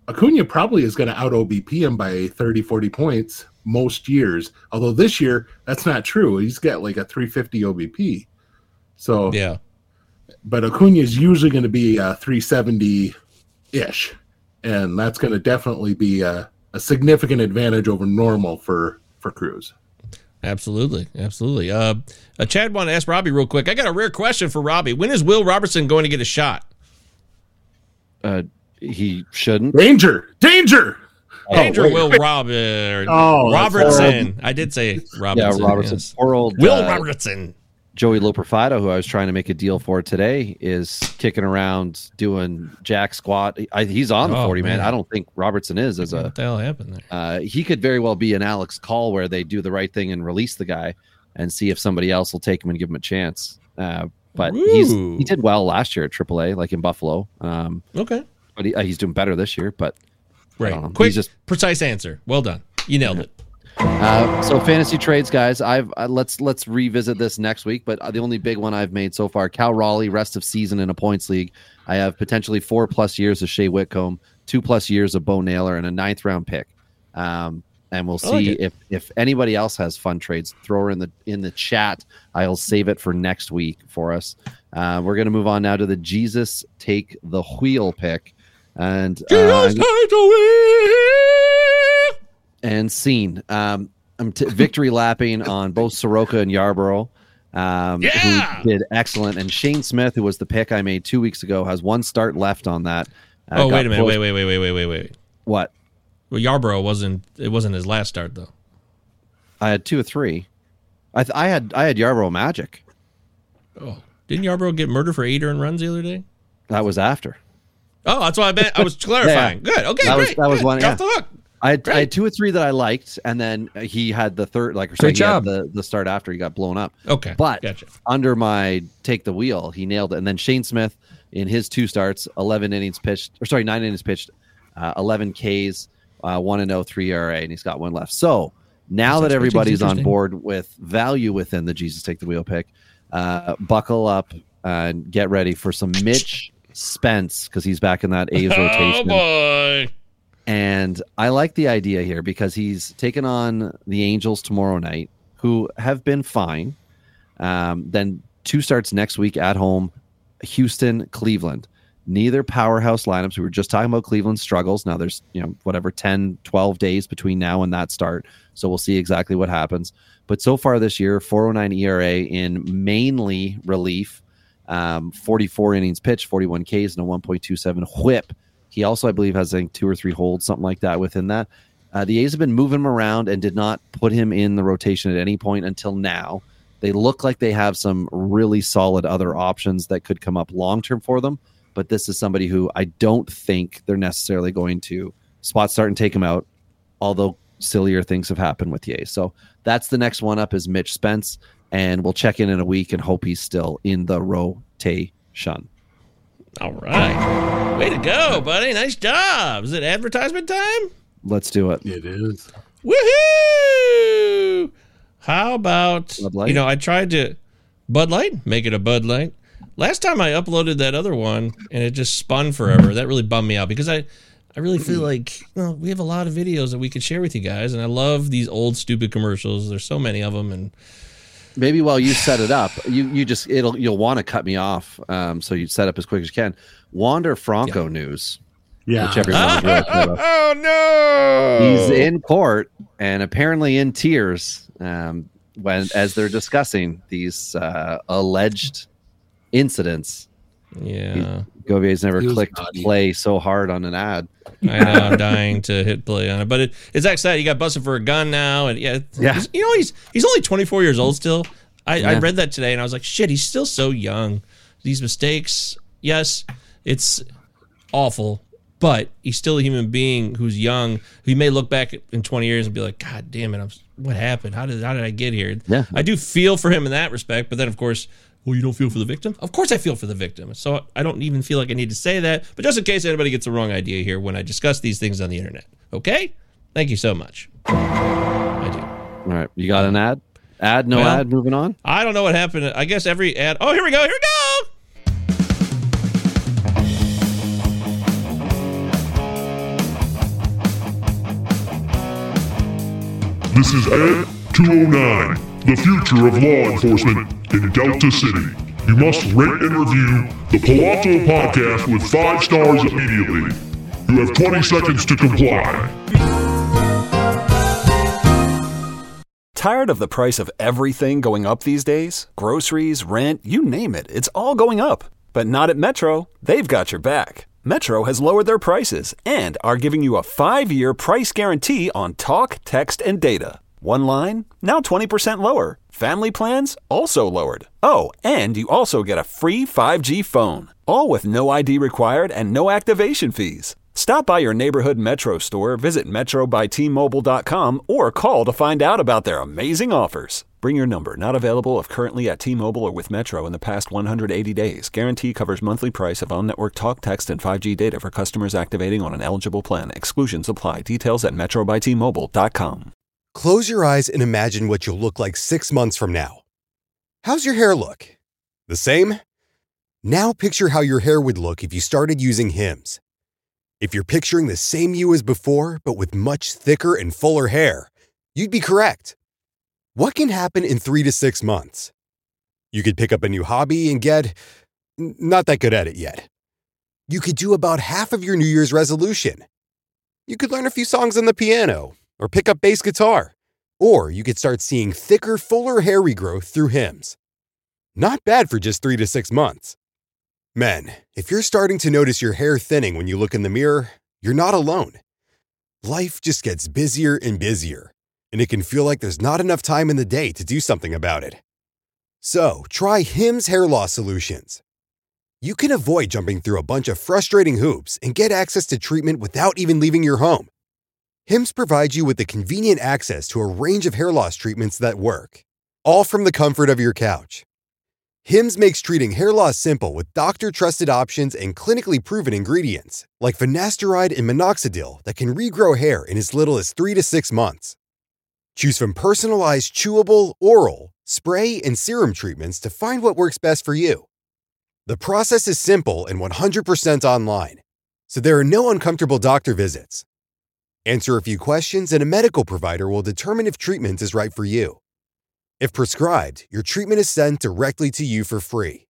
Acuna probably is going to out O B P him by thirty, forty points most years. Although this year, that's not true. He's got like a three fifty O B P. So, yeah. But Acuna is usually going to be uh, three seventy-ish. And that's going to definitely be a, a significant advantage over normal for, for Cruz. Absolutely. Absolutely. Uh, uh, Chad wanted to ask Robbie real quick. I got a rare question for Robbie. When is Will Robertson going to get a shot? Uh, he shouldn't. Danger! Danger! Danger, oh, wait, Will wait. Robert. Oh, Robertson. I did say Robertson. Yeah, Robertson. Yes. Poor old Will uh, Robertson. Joey Loperfido, who I was trying to make a deal for today, is kicking around doing jack squat. I, he's on the Oh, forty, man. man. I don't think Robertson is as a. What the hell happened there? Uh, he could very well be an Alex Call where they do the right thing and release the guy and see if somebody else will take him and give him a chance. Uh, but he's Ooh. he did well last year at triple A, like in Buffalo. Um, Okay. but he, uh, he's doing better this year. But I Right. don't know. Quick, He's just precise answer. Well done. You nailed it. Uh, so fantasy trades, guys. I've uh, let's let's revisit this next week. But uh, the only big one I've made so far: Cal Raleigh, rest of season in a points league. I have potentially four plus years of Shea Whitcomb, two plus years of Bo Naylor, and a ninth round pick. Um, and we'll I like see it. if if anybody else has fun trades. Throw her in the in the chat. I'll save it for next week for us. Uh, we're gonna move on now to the Jesus Take the Wheel pick, and uh, Jesus, take the wheel. and scene. Um, I'm t- victory lapping on both Soroka and Yarborough, um, Yeah! who did excellent. And Shane Smith, who was the pick I made two weeks ago, has one start left on that. Uh, Oh, got wait a minute. both- Wait, wait, wait, wait, wait, wait, wait. What? Well, Yarborough wasn't, it wasn't his last start, though. I had two or three. I th- I had I had Yarborough Magic. Oh. Didn't Yarborough get murdered for eight earned runs the other day? That was after. Oh, that's what I meant. I was clarifying. Yeah. Good. Okay, That was- great. that was Good. one, Got yeah. the hook. I had, I Great. had two or three that I liked, and then he had the third. Like, sorry, Great he had job. the the start after he got blown up. Okay. But Gotcha. under my take the wheel, he nailed it. And then Shane Smith in his two starts, eleven innings pitched, or sorry, nine innings pitched, uh, eleven Ks, uh, one and oh, three E R A, and he's got one left. So now That's that actually everybody's on interesting. board with value within the Jesus Take the Wheel pick, uh, buckle up and get ready for some Mitch Spence because he's back in that A's Oh, rotation. boy. And I like the idea here because he's taken on the Angels tomorrow night, who have been fine. Um, then two starts next week at home, Houston, Cleveland. Neither powerhouse lineups. We were just talking about Cleveland's struggles. Now there's, you know, whatever, ten, twelve days between now and that start. So we'll see exactly what happens. But so far this year, four oh nine E R A in mainly relief, um, forty-four innings pitched, forty-one Ks, and a one point two seven whip. He also, I believe, has I think two or three holds, something like that within that. Uh, the A's have been moving him around and did not put him in the rotation at any point until now. They look like they have some really solid other options that could come up long-term for them, but this is somebody who I don't think they're necessarily going to spot start and take him out, although sillier things have happened with the A's. So that's the next one up is Mitch Spence, and we'll check in in a week and hope he's still in the rotation. All right. Way to go, buddy. Nice job. Is it advertisement time? Let's do it. It is. Woohoo! How about, Bud Light? you know, I tried to, Bud Light, make it a Bud Light. Last time I uploaded that other one and it just spun forever. That really bummed me out because I, I really feel like, you know, we have a lot of videos that we could share with you guys. And I love these old stupid commercials. There's so many of them. And Maybe while you set it up, you you just it'll you'll want to cut me off, um, so you set up as quick as you can. Wander Franco news, Yeah. which everyone's really excited about. oh, no. He's in court and apparently in tears um, when as they're discussing these uh, alleged incidents. Yeah. Govier's never He was clicked naughty. play so hard on an ad. I know, I'm dying to hit play on it, but it, it's that sad. He got busted for a gun now, and yeah, it's- Yeah. he's- you know he's he's only twenty-four years old still. I, I Yeah. read that today, and I was like, shit, he's still so young. These mistakes, yes, it's awful, but he's still a human being who's young. He may look back in twenty years and be like, God damn it, I'm, what happened? How did how did I get here? Yeah. I do feel for him in that respect, but then of course. Well, you don't feel for the victim? Of course I feel for the victim. So I don't even feel like I need to say that. But just in case anybody gets the wrong idea here when I discuss these things on the internet. Okay? Thank you so much. I do. All right, you got an ad? Ad, no Well, ad. Moving on. I don't know what happened. I guess every ad. Oh, here we go. Here we go. This is Ed two oh nine, the future of law enforcement in Delta City. You must rate and review the Palazzo Podcast with five stars immediately. You have twenty seconds to comply. Tired of the price of everything going up these days? Groceries, rent, you name it, it's all going up. But not at Metro. They've got your back. Metro has lowered their prices and are giving you a five-year price guarantee on talk, text, and data. One line, now twenty percent lower. Family plans, also lowered. Oh, and you also get a free five G phone. All with no I D required and no activation fees. Stop by your neighborhood Metro store, visit metro by t mobile dot com, or call to find out about their amazing offers. Bring your number. Not available if currently at T-Mobile or with Metro in the past one hundred eighty days. Guarantee covers monthly price of on-network talk, text, and five G data for customers activating on an eligible plan. Exclusions apply. Details at metro by t mobile dot com. Close your eyes and imagine what you'll look like six months from now. How's your hair look? The same? Now picture how your hair would look if you started using Hims. If you're picturing the same you as before, but with much thicker and fuller hair, you'd be correct. What can happen in three to six months? You could pick up a new hobby and get not that good at it yet. You could do about half of your New Year's resolution. You could learn a few songs on the piano or pick up bass guitar. Or you could start seeing thicker, fuller hair regrowth through Hims. Not bad for just three to six months. Men, if you're starting to notice your hair thinning when you look in the mirror, you're not alone. Life just gets busier and busier, and it can feel like there's not enough time in the day to do something about it. So, try Hims Hair Loss Solutions. You can avoid jumping through a bunch of frustrating hoops and get access to treatment without even leaving your home. Hims provides you with the convenient access to a range of hair loss treatments that work, all from the comfort of your couch. Hims makes treating hair loss simple with doctor-trusted options and clinically proven ingredients, like finasteride and minoxidil that can regrow hair in as little as three to six months. Choose from personalized chewable, oral, spray, and serum treatments to find what works best for you. The process is simple and one hundred percent online, so there are no uncomfortable doctor visits. Answer a few questions and a medical provider will determine if treatment is right for you. If prescribed, your treatment is sent directly to you for free.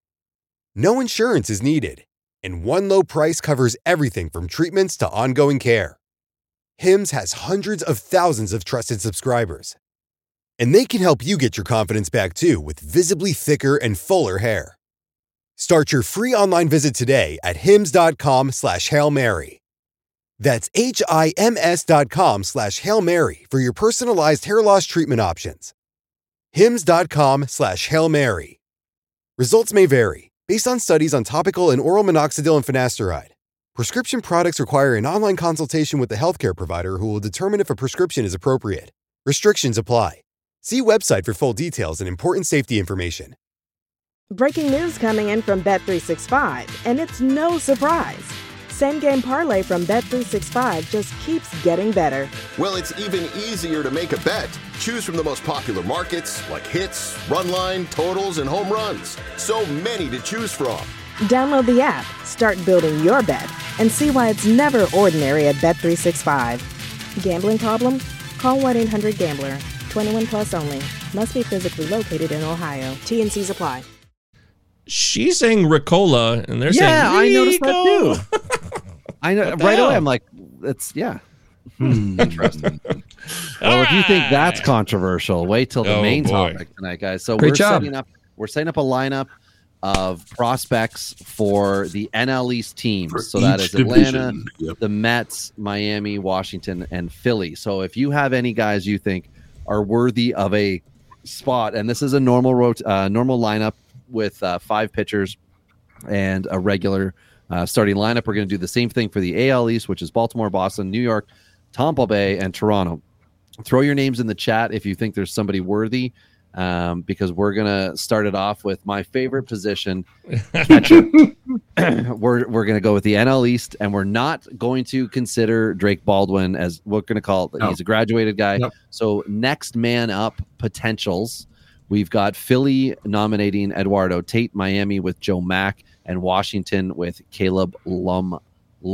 No insurance is needed, and one low price covers everything from treatments to ongoing care. Hims has hundreds of thousands of trusted subscribers, and they can help you get your confidence back too with visibly thicker and fuller hair. Start your free online visit today at hims.com slash Hail Mary. That's H-I-M-S dot com slash Hail Mary for your personalized hair loss treatment options. Hims.com slash Hail Mary. Results may vary based on studies on topical and oral minoxidil and finasteride. Prescription products require an online consultation with the healthcare provider who will determine if a prescription is appropriate. Restrictions apply. See website for full details and important safety information. Breaking news coming in from Bet three sixty-five, and it's no surprise. Same Game Parlay from Bet three sixty-five just keeps getting better. Well, it's even easier to make a bet. Choose from the most popular markets like hits, run line, totals, and home runs. So many to choose from. Download the app, start building your bet, and see why it's never ordinary at Bet three sixty-five. Gambling problem? Call one eight hundred gambler. twenty-one plus only. Must be physically located in Ohio. T and C's apply. She's saying Ricola, and they're yeah, saying I noticed that Rico. too. I know What the right hell? away. I'm like, it's yeah. Hmm, interesting. Well, if you think that's controversial, wait till the Oh, main boy. topic tonight, guys. So Great we're job. setting up. We're setting up a lineup of prospects for the N L East teams. For So that each is Atlanta, division. Yep. the Mets, Miami, Washington, and Philly. So if you have any guys you think are worthy of a spot, and this is a normal rot- uh, normal lineup with uh, five pitchers and a regular uh, starting lineup. We're going to do the same thing for the A L East, which is Baltimore, Boston, New York, Tampa Bay, and Toronto. Throw your names in the chat if you think there's somebody worthy, um, because we're going to start it off with my favorite position, catcher. we're we're going to go with the N L East, and we're not going to consider Drake Baldwin as we're going to call it. No. He's a graduated guy. Yep. So next man up potentials. We've got Philly nominating Eduardo Tate, Miami with Joe Mack, and Washington with Caleb Lom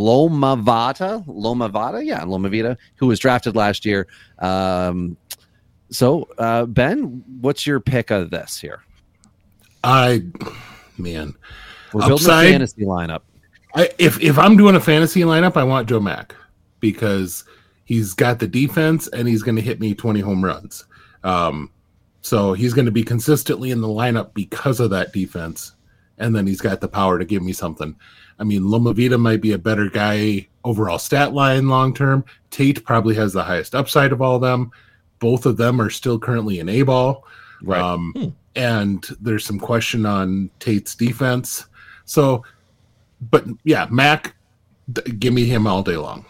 Lomavata. Lomavata, yeah, Lomavita, who was drafted last year. Um, So, uh, Ben, what's your pick of this here? I, man, we're building Upside, a fantasy lineup. I, if if I'm doing a fantasy lineup, I want Joe Mack because he's got the defense and he's going to hit me twenty home runs. Um, so he's going to be consistently in the lineup because of that defense, and then he's got the power to give me something. I mean, Loma Vida might be a better guy overall stat line long term. Tate probably has the highest upside of all of them. Both of them are still currently in A-ball. Right. Um, hmm. And there's some question on Tate's defense. So, but yeah, Mac, d- give me him all day long.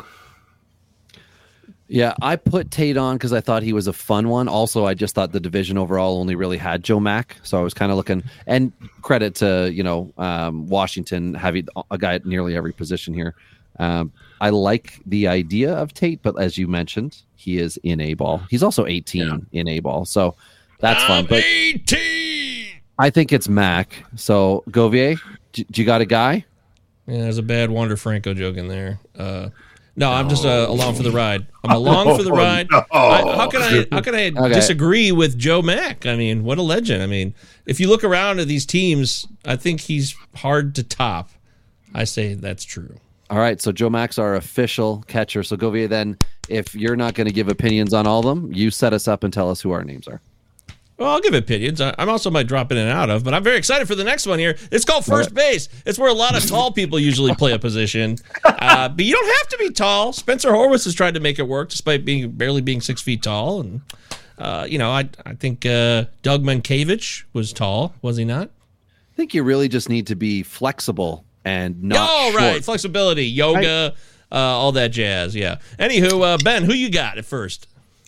Yeah, I put Tate on because I thought he was a fun one. Also, I just thought the division overall only really had Joe Mack. So I was kind of looking, and credit to, you know, um, Washington having a guy at nearly every position here. Um, I like the idea of Tate, but as you mentioned, he is in A-ball. He's also eighteen yeah. in A-ball, so that's I'm fun. But eighteen. I think it's Mac. So Govier, do, do you got a guy? Yeah, there's a bad Wander Franco joke in there. Uh, no, I'm just uh, along for the ride. I'm along for the ride. Oh, no. I, how can I? How can I Okay. disagree with Joe Mack? I mean, what a legend! I mean, if you look around at these teams, I think he's hard to top. I say that's true. All right, so Joe Mack's our official catcher. So Govier, then, if you're not going to give opinions on all of them, you set us up and tell us who our names are. Well, I'll give opinions. I, I'm also might drop in and out of, but I'm very excited for the next one here. It's called first base. It's where a lot of tall people usually play a position, uh, but you don't have to be tall. Spencer Horwitz has tried to make it work despite being barely being six feet tall, and uh, you know, I I think uh, Doug Mankiewicz was tall, was he not? I think you really just need to be flexible and not Oh, short. right, flexibility, yoga, right. uh, all that jazz. Yeah. Anywho, uh, Ben, who you got at first?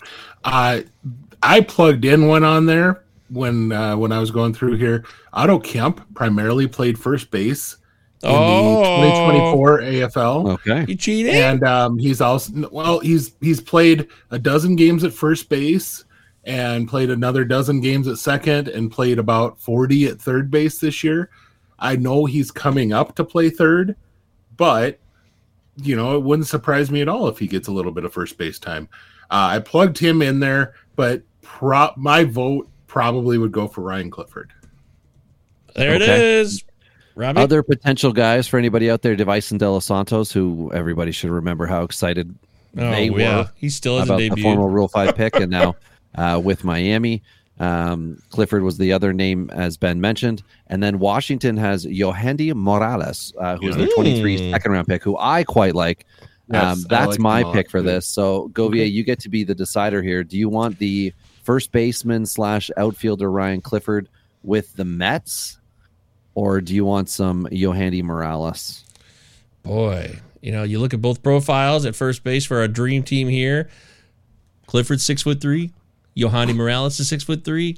I I plugged in one on there when uh, when I was going through here. Otto Kemp primarily played first base in Oh. the twenty twenty-four A F L. Okay. You cheating? And um, he's also well, he's he's played a dozen games at first base and played another dozen games at second and played about forty at third base this year. I know he's coming up to play third, but you know, it wouldn't surprise me at all if he gets a little bit of first base time. Uh, I plugged him in there, but pro- my vote probably would go for Ryan Clifford. There it Okay. is. Robbie? Other potential guys for anybody out there, Devison De Los Santos, who everybody should remember how excited Oh, they yeah. were He still hasn't about the debuted. former Rule five pick, and now uh, with Miami. Um, Clifford was the other name, as Ben mentioned. And then Washington has Yohandy Morales, uh, who is their twenty-three second round pick, who I quite like. Yes, um, I that's like my him a lot, pick for too. this. So, Govier, you get to be the decider here. Do you want the first baseman slash outfielder Ryan Clifford with the Mets, or do you want some Yohandy Morales? Boy, you know, you look at both profiles at first base for our dream team here. Clifford's six foot three. Yohandy Morales is six foot three.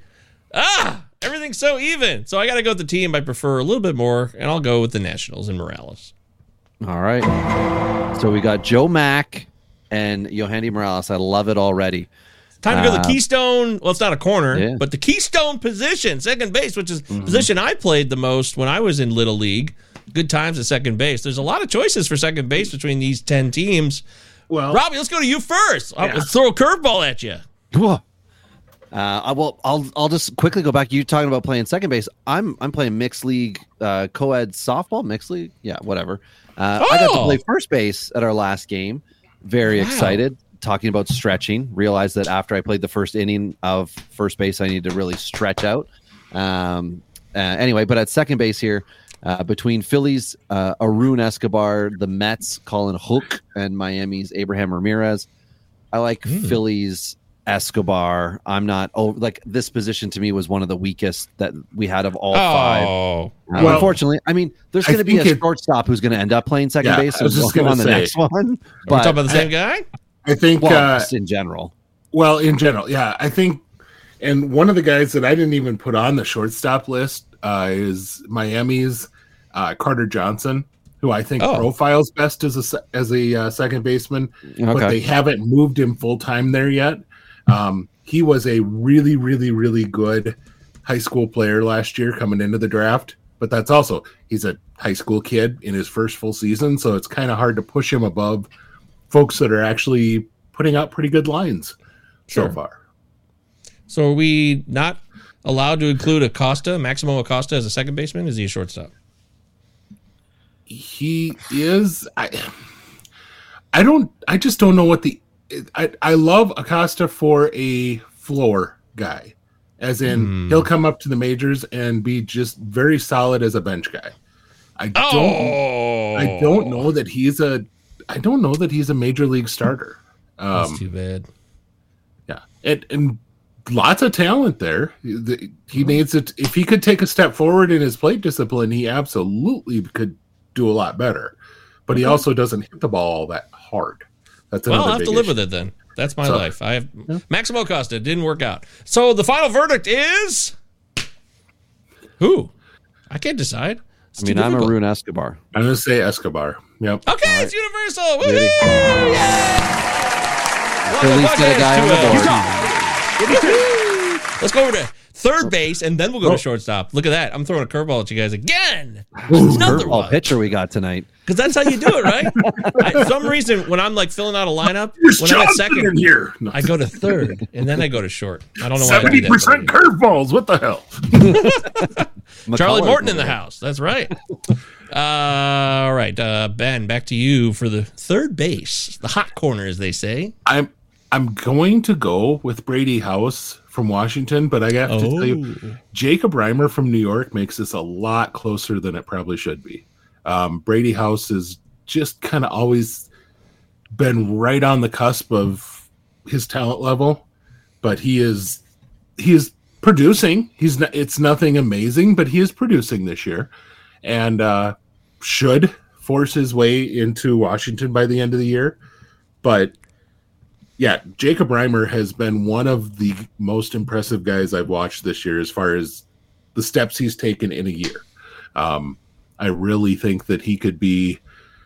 Ah, everything's so even. So I got to go with the team I prefer a little bit more, and I'll go with the Nationals and Morales. All right. So we got Joe Mack and Yohandy Morales. I love it already. Time to go to the Uh, Keystone. Well, it's not a corner, Yeah. but the Keystone position, second base, which is the Mhm. position I played the most when I was in Little League. Good times at second base. There's a lot of choices for second base between these ten teams. Well, Robbie, let's go to you first. I'll Yeah. let's throw a curveball at you. Whoa. Uh, I will. I'll. I'll just quickly go back. You talking about playing second base? I'm. I'm playing mixed league, uh, co-ed softball, mixed league. Yeah, whatever. Uh, I got to Oh! play first base at our last game. Very Wow. excited. Talking about stretching. Realized that after I played the first inning of first base, I need to really stretch out. Um. Uh, anyway, but at second base here, uh, between Phillies, uh, Arun Escobar, the Mets, Colin Hook, and Miami's Abraham Ramirez. I like Mm. Phillies. Escobar. I'm not over like this position to me was one of the weakest that we had of all five. Oh, Uh, Well, unfortunately, I mean, there's I going to be a think it- shortstop who's going to end up playing second Yeah, base. I was so just we'll go gonna on the say. next one. Are we But talking about the same guy? I think, well, uh, just in general, well, in general, yeah, I think, and one of the guys that I didn't even put on the shortstop list uh, is Miami's uh, Carter Johnson, who I think Oh. profiles best as a se- as a uh, second baseman, but Okay. they haven't moved him full time there yet. Um, he was a really, really, really good high school player last year coming into the draft, but that's also he's a high school kid in his first full season, so it's kind of hard to push him above folks that are actually putting out pretty good lines Sure. so far. So are we not allowed to include Acosta, Maximo Acosta, as a second baseman? Is he a shortstop? He is. I, I don't. I just don't know what the. I, I love Acosta for a floor guy, as in Mm. he'll come up to the majors and be just very solid as a bench guy. I don't. Oh. I don't know that he's a. I don't know that he's a major league starter. Um, That's too bad. Yeah, and and lots of talent there. The- He needs it. If he could take a step forward in his plate discipline, he absolutely could do a lot better. But he Okay. also doesn't hit the ball all that hard. That's Well, another I'll have big to live issue. with it then. That's my So- life. I have Maximo Acosta. It didn't work out. So the final verdict is who? I can't decide. It's I mean, too I'm difficult. Arun Escobar. I'm going to say Escobar. Yep. Okay, it's universal. Woo-hoo! Ready? Yeah! At least get a guy on the board. Woo-hoo! Let's go over to third base, and then we'll go Oh. to shortstop. Look at that. I'm throwing a curveball at you guys again. Ooh, Another curveball one. pitcher we got tonight. Because that's how you do it, right? I, for some reason, when I'm like filling out a lineup, There's when I'm at Johnson second, in here. No. I go to third, and then I go to short. I don't know why I seventy do that. but I percent do. curveballs. What the hell? Charlie McCullers Morton in the over. house. That's right. Uh, all right, uh, Ben, back to you for the third base, the hot corner, as they say. I'm I'm going to go with Brady House from Washington, but I have to tell you, Oh. Jacob Reimer from New York makes this a lot closer than it probably should be. Um, Brady House has just kind of always been right on the cusp of his talent level, but he is he is producing. He's not, it's nothing amazing, but he is producing this year, and uh, should force his way into Washington by the end of the year. But yeah, Jacob Reimer has been one of the most impressive guys I've watched this year as far as the steps he's taken in a year. Um, I really think that he could be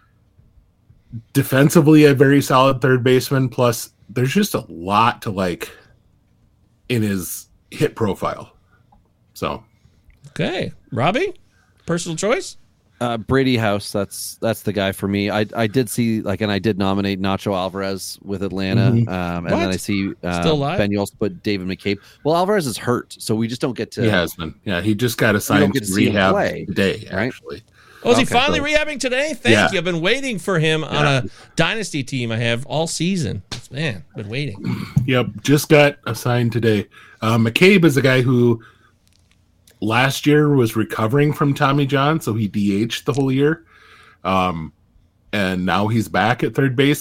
defensively a very solid third baseman. Plus, there's just a lot to like in his hit profile. So, Okay. Robbie, personal choice? Uh, Brady House, that's that's the guy for me. I I did see like, and I did nominate Nacho Alvarez with Atlanta, Mhm. um, and What? then I see uh, Still alive? Ben. You also put David McCabe. Well, Alvarez is hurt, so we just don't get to. he has been. Yeah, he just got don't assigned get to to see him rehab play, today, right? actually. Oh, is he Okay, finally so- rehabbing today? Thank Yeah. you. I've been waiting for him on Yeah. a dynasty team I have all season. Man, been waiting. Yep, just got assigned today. Uh, McCabe is a guy who last year was recovering from Tommy John, so he D H'd the whole year. Um, and now he's back at third base.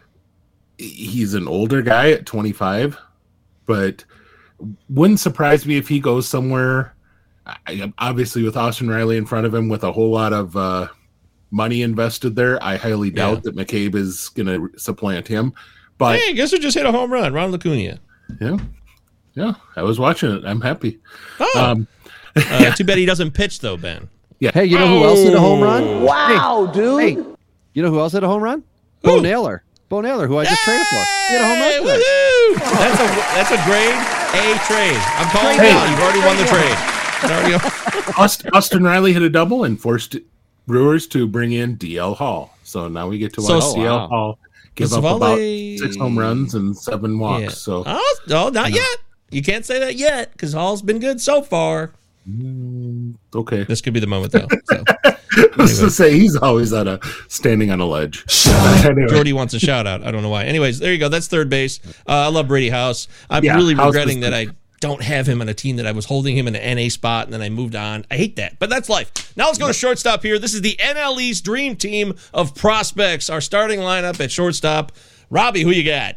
He's an older guy at twenty-five, but wouldn't surprise me if he goes somewhere. I, obviously, with Austin Riley in front of him, with a whole lot of uh, money invested there, I highly doubt that McCabe is going to supplant him. But Hey, guess who just hit a home run? Ron Acuna. yeah, yeah, I was watching it. I'm happy. Oh, Um, uh, too bad he doesn't pitch though, Ben. yeah. Hey, you know who else hit a home run? Wow, dude. Hey, you know who else hit a home run? Bo Naylor. Bo Naylor, who I just traded for. He hit a home run. Hey, tonight. woohoo! That's a that's a grade A trade. I'm calling Hey. it out. You've already won the trade. It's already on. Aust- Austin Riley hit a double and forced Brewers to bring in D L Hall. So now we get to watch So- D L wow. Hall give So up about Savale- six home runs and seven walks. Yeah. So Oh, no, not yet. You can't say that yet because Hall's been good so far. okay, This could be the moment though. So. I was to say he's always on a standing on a ledge. Anyway. Jordy wants a shout out. I don't know why. Anyways, there you go. That's third base. Uh, I love Brady House. I'm Yeah, really House regretting was that I don't have him on a team that I was holding him in an N A spot and then I moved on. I hate that, but that's life. Now let's go to shortstop here. This is the N L East dream team of prospects. Our starting lineup at shortstop. Robbie, who you got?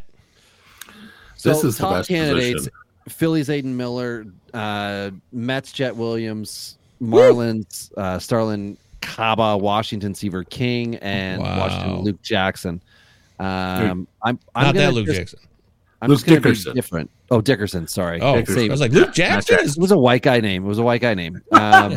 So This is the top best candidates: position. Phillies, Aiden Miller, uh, Mets, Jet Williams, Marlins, uh, Starlin Caba, Washington, Seaver King, and Wow. Washington, Luke Jackson. Um, I'm, I'm Not gonna that Luke just- Jackson. I'm Luke just gonna be Dickerson. different. Oh, Dickerson. Sorry. Oh, Same. I was like, Luke Jackson It is. was a white guy name. It was a white guy name. Um,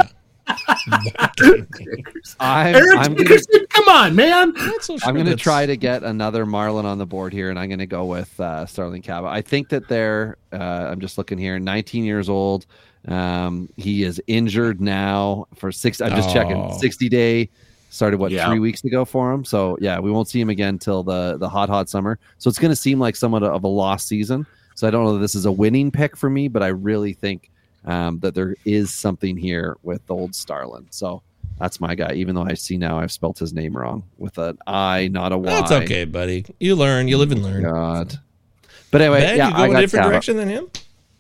I'm, Eric I'm gonna, Dickerson, come on, man. Not so sure I'm going to that's- try to get another Marlin on the board here, and I'm going to go with uh, Starling Caba. I think that they're, uh, I'm just looking here, nineteen years old. Um, he is injured now for six. I'm just Oh. checking. sixty day started what Yeah. three weeks ago for him. So yeah, we won't see him again till the the hot hot summer. So it's going to seem like somewhat of a lost season. So I don't know that this is a winning pick for me, but I really think um, that there is something here with old Starlin. So that's my guy, even though I see now I've spelt his name wrong with an I, not a Y. That's okay, buddy. You learn. You live and learn. God. But anyway, Ben, yeah, you go I in got a different Tava. direction than him?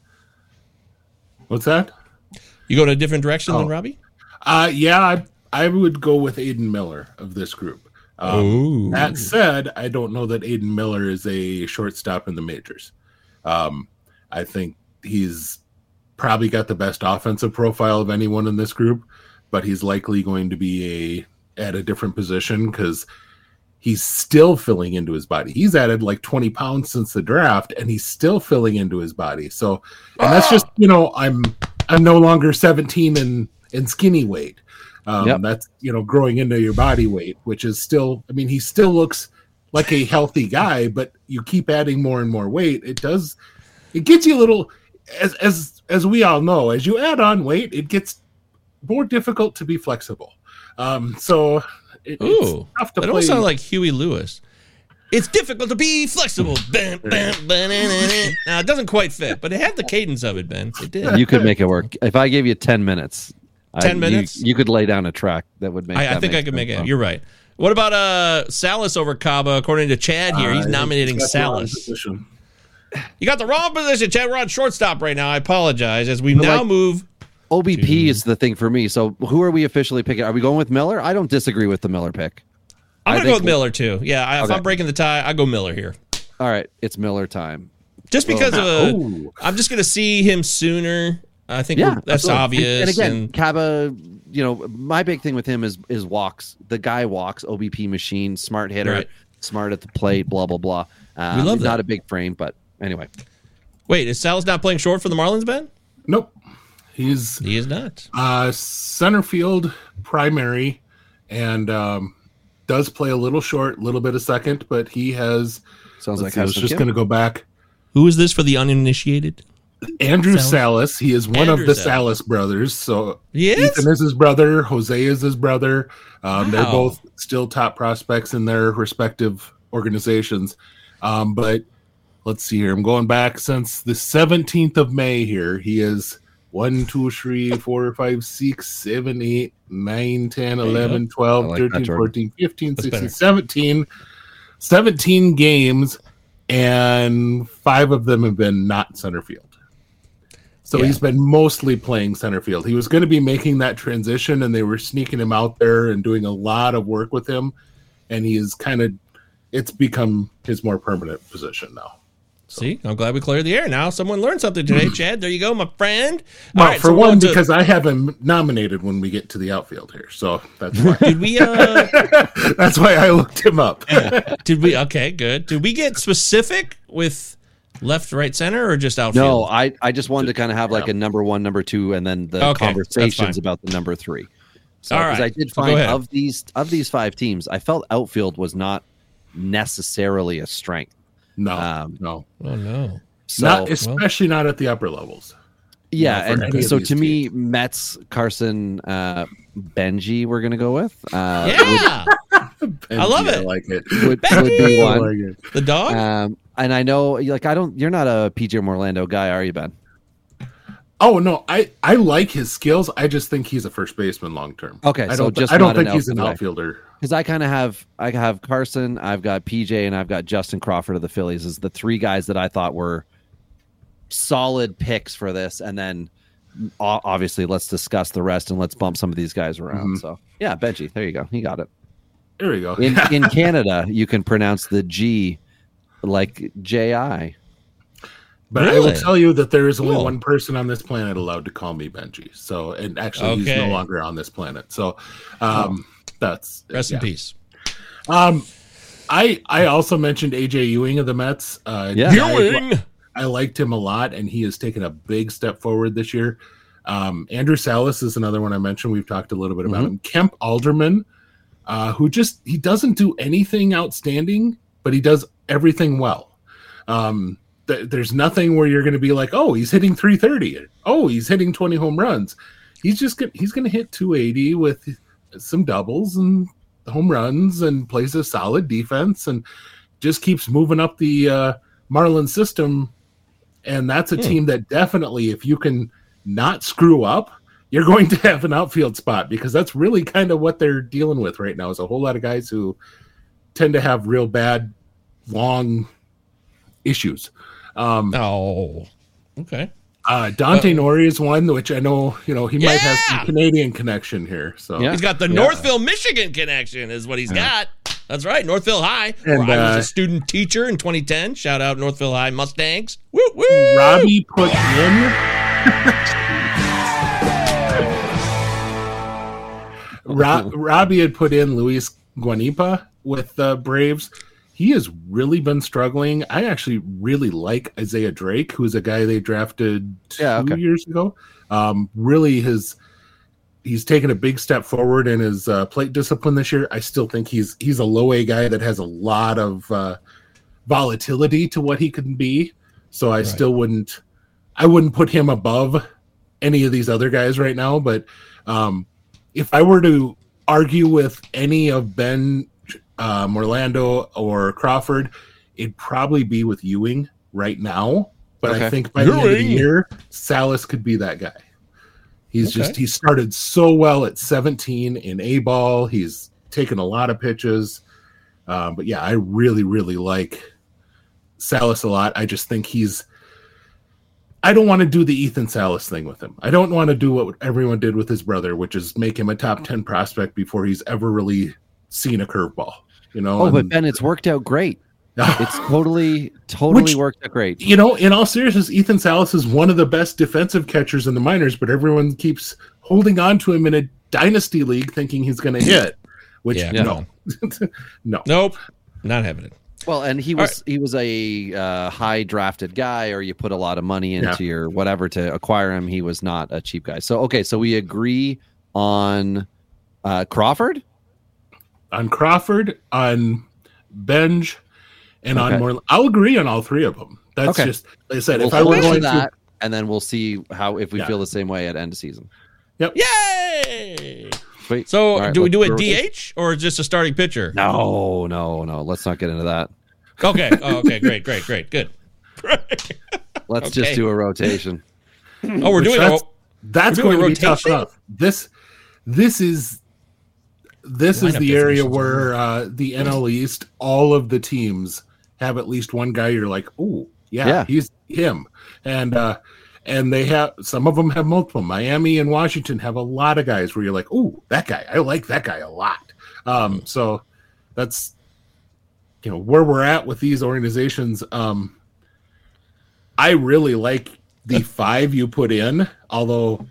What's that? You go in a different direction Oh. than Robbie? Uh, yeah, I, I would go with Aiden Miller of this group. Um, Ooh. that said, I don't know that Aiden Miller is a shortstop in the majors. Um, I think he's probably got the best offensive profile of anyone in this group, but he's likely going to be a at a different position because he's still filling into his body. He's added like twenty pounds since the draft, and he's still filling into his body. So, and that's just, you know, I'm I'm no longer seventeen and and skinny weight. Um, Yep. That's, you know, growing into your body weight, which is still, I mean, he still looks like a healthy guy, but you keep adding more and more weight. It does, it gets you a little, as as as we all know, as you add on weight, it gets more difficult to be flexible. Um, so it, Ooh. it's tough to That play. almost sound like Huey Lewis. It's difficult to be flexible. Bam, bam, ba-na-na-na. Now, it doesn't quite fit, but it had the cadence of it, Ben. It did. You could make it work. If I gave you ten minutes, ten I, you- minutes? you, could lay down a track that would make I, I that think I make could make sense. it. You're right. What about uh, Salas over Kaba? According to Chad here, he's Uh, nominating that's the wrong Salas. position. You got the wrong position, Chad. We're on shortstop right now. I apologize. As we But, now like, move. O B P is the thing for me. So who are we officially picking? Are we going with Miller? I don't disagree with the Miller pick. I'm I going to go think with Miller, too. Yeah, I, if Okay. I'm breaking the tie, I go Miller here. All right, it's Miller time. Just because of a. Oh. I'm just going to see him sooner. I think Yeah, we're- that's absolutely. obvious. And, and again, and- Kaba, you know, my big thing with him is is walks. The guy walks, O B P machine, smart hitter, Right. smart at the plate, blah blah blah. Um, We love he's that. not a big frame, but anyway. Wait, is Salas not playing short for the Marlins, Ben? Nope. He's He is not. uh, center field primary and um, does play a little short, a little bit of second, but he has. Sounds let's like see, I was Hudson just Kim. going to go back. Who is this for the uninitiated? Andrew Salas? Salas. He is one Andrew of the Salas. Salas brothers. So He is? Ethan is his brother. Jose is his brother. Um, They're Wow. both still top prospects in their respective organizations. Um, but let's see here. I'm going back since the seventeenth of May here. He is one, two, three, four, five, six, seven, eight, nine, ten, you eleven, I twelve, like that, thirteen, Jordan. fourteen, fifteen, That's sixteen, better. seventeen. seventeen games, and five of them have been not center field. So Yeah. he's been mostly playing center field. He was going to be making that transition, and they were sneaking him out there and doing a lot of work with him. And he is kind of, it's become his more permanent position now. See, I'm glad we cleared the air. Now someone learned something today, Chad. There you go, my friend. All Well, right, for so we're one, on to- because I have him nominated when we get to the outfield here. So that's why. did we? Uh, That's why I looked him up. did we? Okay, good. Did we get specific with left, right, center, or just outfield? No, I, I just wanted to kind of have like a number one, number two, and then the Okay, that's conversations fine. about the number three. So, All 'cause right, I did so go find ahead. of these of these five teams, I felt outfield was not necessarily a strength. No, Um, no, Oh no. So not especially not at the upper levels. yeah, you know, for any and of so these to me, Mets, Carson, uh, Benji, we're gonna go with. Uh, Yeah, I love I it. like it. would, would, would be I one. like it. The dog. Um, and I know, like, I don't. You're not a P J Morlando guy, are you, Ben? Oh no, I I like his skills. I just think he's a first baseman long term. Okay, I so don't. just I don't not an think he's an outfielder. outfielder. Because I kind of have, I have Carson, I've got P J, and I've got Justin Crawford of the Phillies as the three guys that I thought were solid picks for this. And then o- obviously, let's discuss the rest and let's bump some of these guys around. Mhm. So yeah, Benji, there you go, he got it. There we go. In in Canada, you can pronounce the G like J I. But I Really? will tell you that there is only Cool. one person on this planet allowed to call me Benji. So, and actually, he's Okay. no longer on this planet. So, um, that's Rest in yeah. peace. Um, I I also mentioned A J Ewing of the Mets. Uh, Yeah. I, Ewing. I liked him a lot, and he has taken a big step forward this year. Um, Andrew Salas is another one I mentioned. We've talked a little bit about Mhm. him. Kemp Alderman, uh, who just he doesn't do anything outstanding, but he does everything well. Um, th- there's nothing where you're going to be like, oh, he's hitting three thirty. Oh, he's hitting twenty home runs. He's just gonna, he's going to hit two eighty with some doubles and home runs and plays a solid defense and just keeps moving up the uh, Marlins system And that's a Hmm. team that definitely, if you can not screw up, you're going to have an outfield spot, because that's really kind of what they're dealing with right now, is a whole lot of guys who tend to have real bad, long issues. Um, oh, okay. Uh, Dante Uh, Nori is one, which I know, you know, he might have Yeah! some Canadian connection here. So He's got the Yeah. Northville, Michigan connection is what he's got. That's right, Northville High, where And, I was uh, a student teacher in twenty ten. Shout out Northville High Mustangs. Woo woo! Robbie put in. Ro- Robbie had put in Luis Guanipa with the Braves. He has really been struggling. I actually really like Isaiah Drake, who's a guy they drafted two Yeah, okay. years ago. Um, really, his he's taken a big step forward in his uh, plate discipline this year. I still think he's he's a low A guy that has a lot of uh, volatility to what he can be. So I Right. still wouldn't I wouldn't put him above any of these other guys right now. But um, if I were to argue with any of Ben, um, Orlando, or Crawford, it'd probably be with Ewing right now. But I Okay. think by the end of the Ewing. year, Salas could be that guy. He's Okay. just he started so well at seventeen in A ball. He's taken a lot of pitches. Um, but yeah, I really, really like Salas a lot. I just think he's I don't want to do the Ethan Salas thing with him. I don't want to do what everyone did with his brother, which is make him a top ten prospect before he's ever really seen a curveball. You know, Oh, but and- Ben, it's worked out great. It's totally, totally Which- worked out great. you know, in all seriousness, Ethan Salas is one of the best defensive catchers in the minors, but everyone keeps holding on to him in a dynasty league thinking he's going to hit, which Yeah, no, no. Nope, not having it. Well, and he All was he was a uh, high drafted guy, or you put a lot of money into Yeah. your whatever to acquire him. He was not a cheap guy. So okay, so we agree on uh, Crawford. On Crawford, on Benj, and Okay. on more. I'll agree on all three of them. That's Okay. just, like I said, We'll if I were hold to going that, to. and then we'll see how if we Yeah. feel the same way at end of season. Yay! Sweet. So, All right, do we let's do a throw D it. H or just a starting pitcher? No, no, no. Let's not get into that. Okay. Oh, okay. Great. Great. Great. Good. Let's Okay. just do a rotation. Oh, we're Which doing that's, a that's we're going to doing be a tough rotation? enough. This this is this is Lineup the area definitions. where uh, the N L East, all of the teams have at least one guy you're like, oh yeah, Yeah. he's him, and uh, and they have some of them have multiple. Miami and Washington have a lot of guys where you're like, oh, that guy, I like that guy a lot. Um, so that's you know where we're at with these organizations. Um, I really like the five you put in, although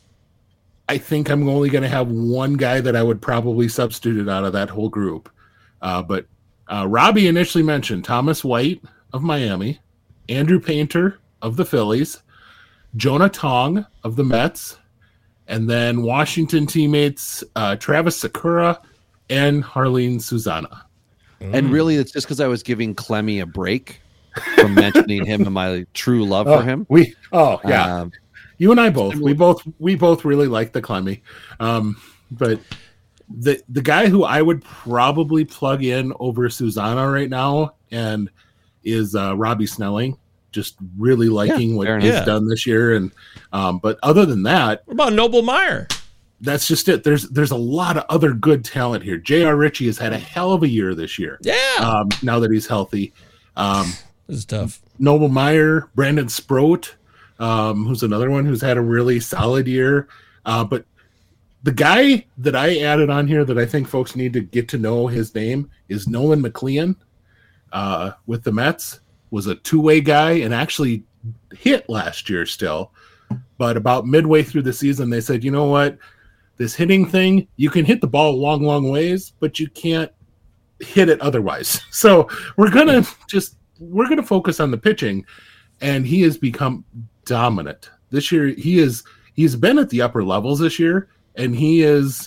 I think I'm only going to have one guy that I would probably substitute out of that whole group. Uh, but uh, Robbie initially mentioned Thomas White of Miami, Andrew Painter of the Phillies, Jonah Tong of the Mets, and then Washington teammates uh, Travis Sakura and Harleen Susanna. And really, it's just because I was giving Clemmy a break from mentioning him and my true love Oh, for him. We oh yeah. Um, You and I both. We both we both really like the Clemmy. Um, but the the guy who I would probably plug in over Susanna right now and is uh, Robbie Snelling. Just really liking Yeah, what fair he's enough. done this year. And um, but other than that, What about Noble Meyer? that's just it. There's there's a lot of other good talent here. J R. Ritchie has had a hell of a year this year. Yeah. Um, now that he's healthy. Um, This is tough. Noble Meyer, Brandon Sproat, um, who's another one who's had a really solid year. Uh, but the guy that I added on here that I think folks need to get to know his name is Nolan McLean uh, with the Mets. Was a two-way guy and actually hit last year still. But about midway through the season, they said, you know what? This hitting thing, you can hit the ball a long, long ways, but you can't hit it otherwise. So we're going to just we're going to focus on the pitching, and he has become dominant this year. He is he's been at the upper levels this year, and he is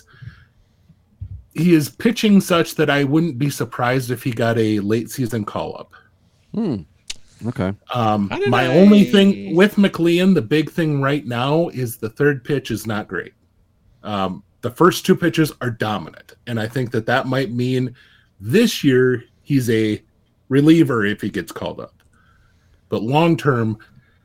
he is pitching such that I wouldn't be surprised if he got a late season call up. hmm. Okay. Um, How did my I- only thing with McLean, the big thing right now is the third pitch is not great. Um, the first two pitches are dominant, and I think that that might mean this year he's a reliever if he gets called up. But long term,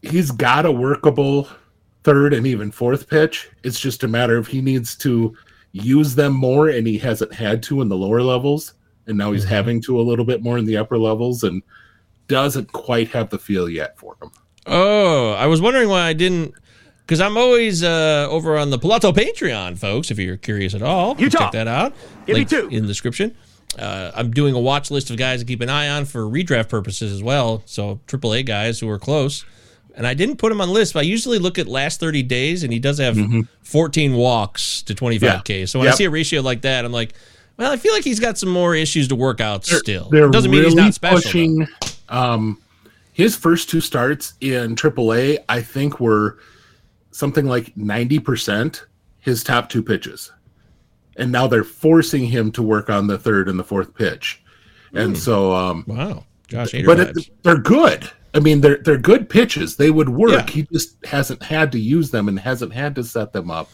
he's got a workable third and even fourth pitch. It's just a matter of he needs to use them more, and he hasn't had to in the lower levels, and now he's mm-hmm. having to a little bit more in the upper levels, and doesn't quite have the feel yet for him. Oh, I was wondering why I didn't, because I'm always uh, over on the Pilato Patreon, folks, if you're curious at all. Utah. Check that out. Give Link me two. in the description. Uh, I'm doing a watch list of guys to keep an eye on for redraft purposes as well, so triple A guys who are close. And I didn't put him on lists, but I usually look at last thirty days, and he does have mm-hmm. fourteen walks to twenty-five K. Yeah. So when yep. I see a ratio like that, I'm like, well, I feel like he's got some more issues to work out they're, still. They're Doesn't really mean he's not special. Pushing, um, his first two starts in triple A, I think, were something like ninety percent his top two pitches. And now they're forcing him to work on the third and the fourth pitch. And mm. so... Um, wow. Josh Hader But it, they're good. I mean, they're they're good pitches. They would work. Yeah. He just hasn't had to use them and hasn't had to set them up.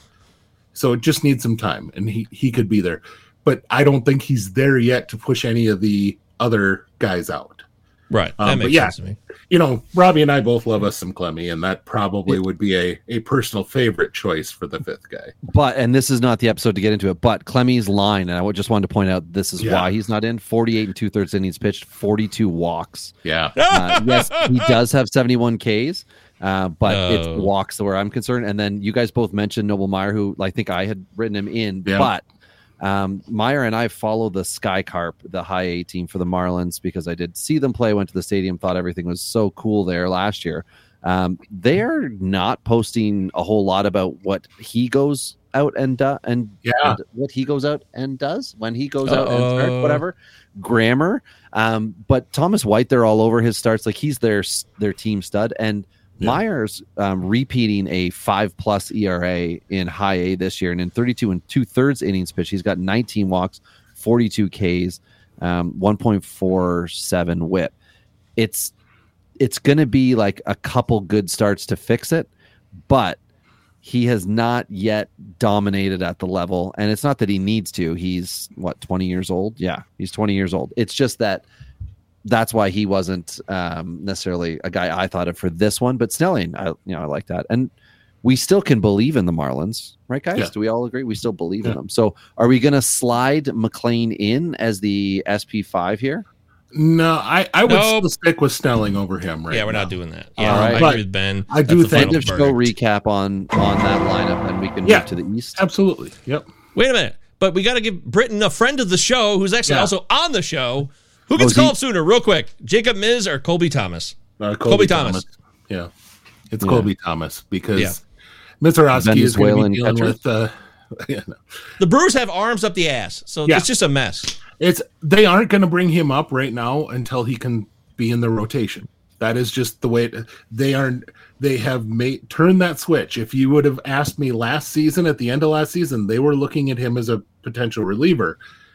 So it just needs some time, and he, he could be there. But I don't think he's there yet to push any of the other guys out. Right. That Um, makes but yeah, sense to me. you know, Robbie and I both love us some Clemmy, and that probably would be a, a personal favorite choice for the fifth guy. But, and this is not the episode to get into it, but Clemmy's line, and I just wanted to point out this is Yeah. why he's not in, forty-eight and two-thirds innings pitched, forty-two walks. Yeah. Uh, yes, he does have seventy-one Ks, uh, but Oh. it's walks where I'm concerned. And then you guys both mentioned Noble Meyer, who I think I had written him in, Yeah. but um, Meyer and I follow the Sky Carp, the high A team for the Marlins, because I did see them play, went to the stadium, thought everything was so cool there last year. Um, they're not posting a whole lot about what he goes out and do, and, Yeah. and what he goes out and does when he goes out and starts, Uh-oh. whatever grammar. Um, but Thomas White, they're all over his starts. Like he's their their team stud, and Yeah. Myers um, repeating a five plus E R A in high A this year, and in thirty-two and two thirds innings pitch, he's got nineteen walks, forty-two Ks, um, one point four seven WHIP. It's it's going to be like a couple good starts to fix it, but he has not yet dominated at the level. And it's not that he needs to. He's what, twenty years old? Yeah, he's twenty years old. It's just that that's why he wasn't um, necessarily a guy I thought of for this one. But Snelling, I, you know, I like that. And we still can believe in the Marlins, right, guys? Yeah. Do we all agree? We still believe in Yeah. them. So are we going to slide McLean in as the S P five here? No, I, I would Nope. still stick with Snelling over him right Yeah, we're now. not doing that. Yeah, All right. I But agree with Ben. I do That's the think- final End of show verdict. recap on on that lineup, and we can Yeah. move to the East. Absolutely. Yep. Wait a minute. But we got to give Britton a friend of the show who's actually Yeah. also on the show. Who gets Oh, is he- called sooner, real quick? Jacob Miz or Colby Thomas? Uh, Colby Thomas. Yeah. It's Yeah. Colby Thomas because Yeah. Mizorowski is going to Venezuelan be dealing catcher. with. Uh, yeah, no. The Brewers have arms up the ass, so Yeah. it's just a mess. It's they aren't going to bring him up right now until he can be in the rotation. That is just the way it, they are. They have made turned that switch. If you would have asked me last season, at the end of last season, they were looking at him as a potential reliever.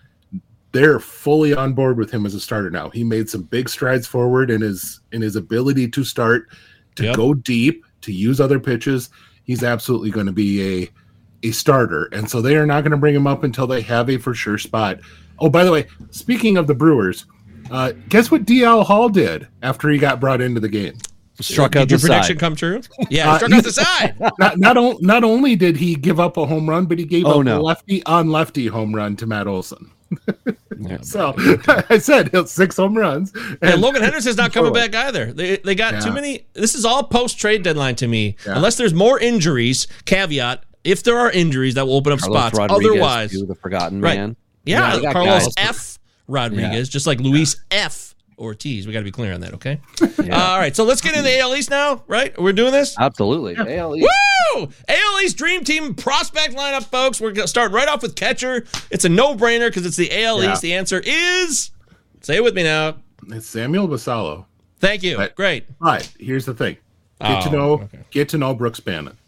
They're fully on board with him as a starter now. He made some big strides forward in his in his ability to start, to Yep. go deep, to use other pitches. He's absolutely going to be a a starter, and so they are not going to bring him up until they have a for sure spot. Oh, by the way, speaking of the Brewers, uh, guess what D L Hall did after he got brought into the game? Struck Did out your the prediction side. come true? Yeah, Uh, he struck out the side. Not not, on, not only did he give up a home run, but he gave Oh, up no. a lefty on lefty home run to Matt Olson. Yeah. So I said he'll six home runs. And Logan Henderson's not coming Forward. back either. They they got too Yeah. many. This is all post trade deadline to me. Yeah. Unless there's more injuries. Caveat: if there are injuries, that will open up Carlos spots. Rodriguez, Otherwise, too, the forgotten Right. man. yeah, Yeah, they got Carlos guys. F. Rodriguez, just like Luis F. Ortiz. We got to be clear on that, okay? Yeah. All right, so let's get into the A L East now, right? We're doing this? Absolutely. A L East. Woo! A L East Dream Team prospect lineup, folks. We're going to start right off with catcher. It's a no-brainer because it's the A L Yeah. East. The answer is, say it with me now. It's Samuel Basallo. Thank you. But- Great. But here's the thing: get to Oh, know okay. get to know Brooks Bannon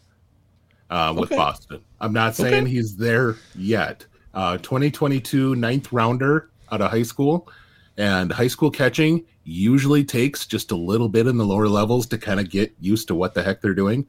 uh, with Okay. Boston. I'm not saying Okay. he's there yet. Uh, twenty twenty-two ninth rounder out of high school, and high school catching usually takes just a little bit in the lower levels to kind of get used to what the heck they're doing.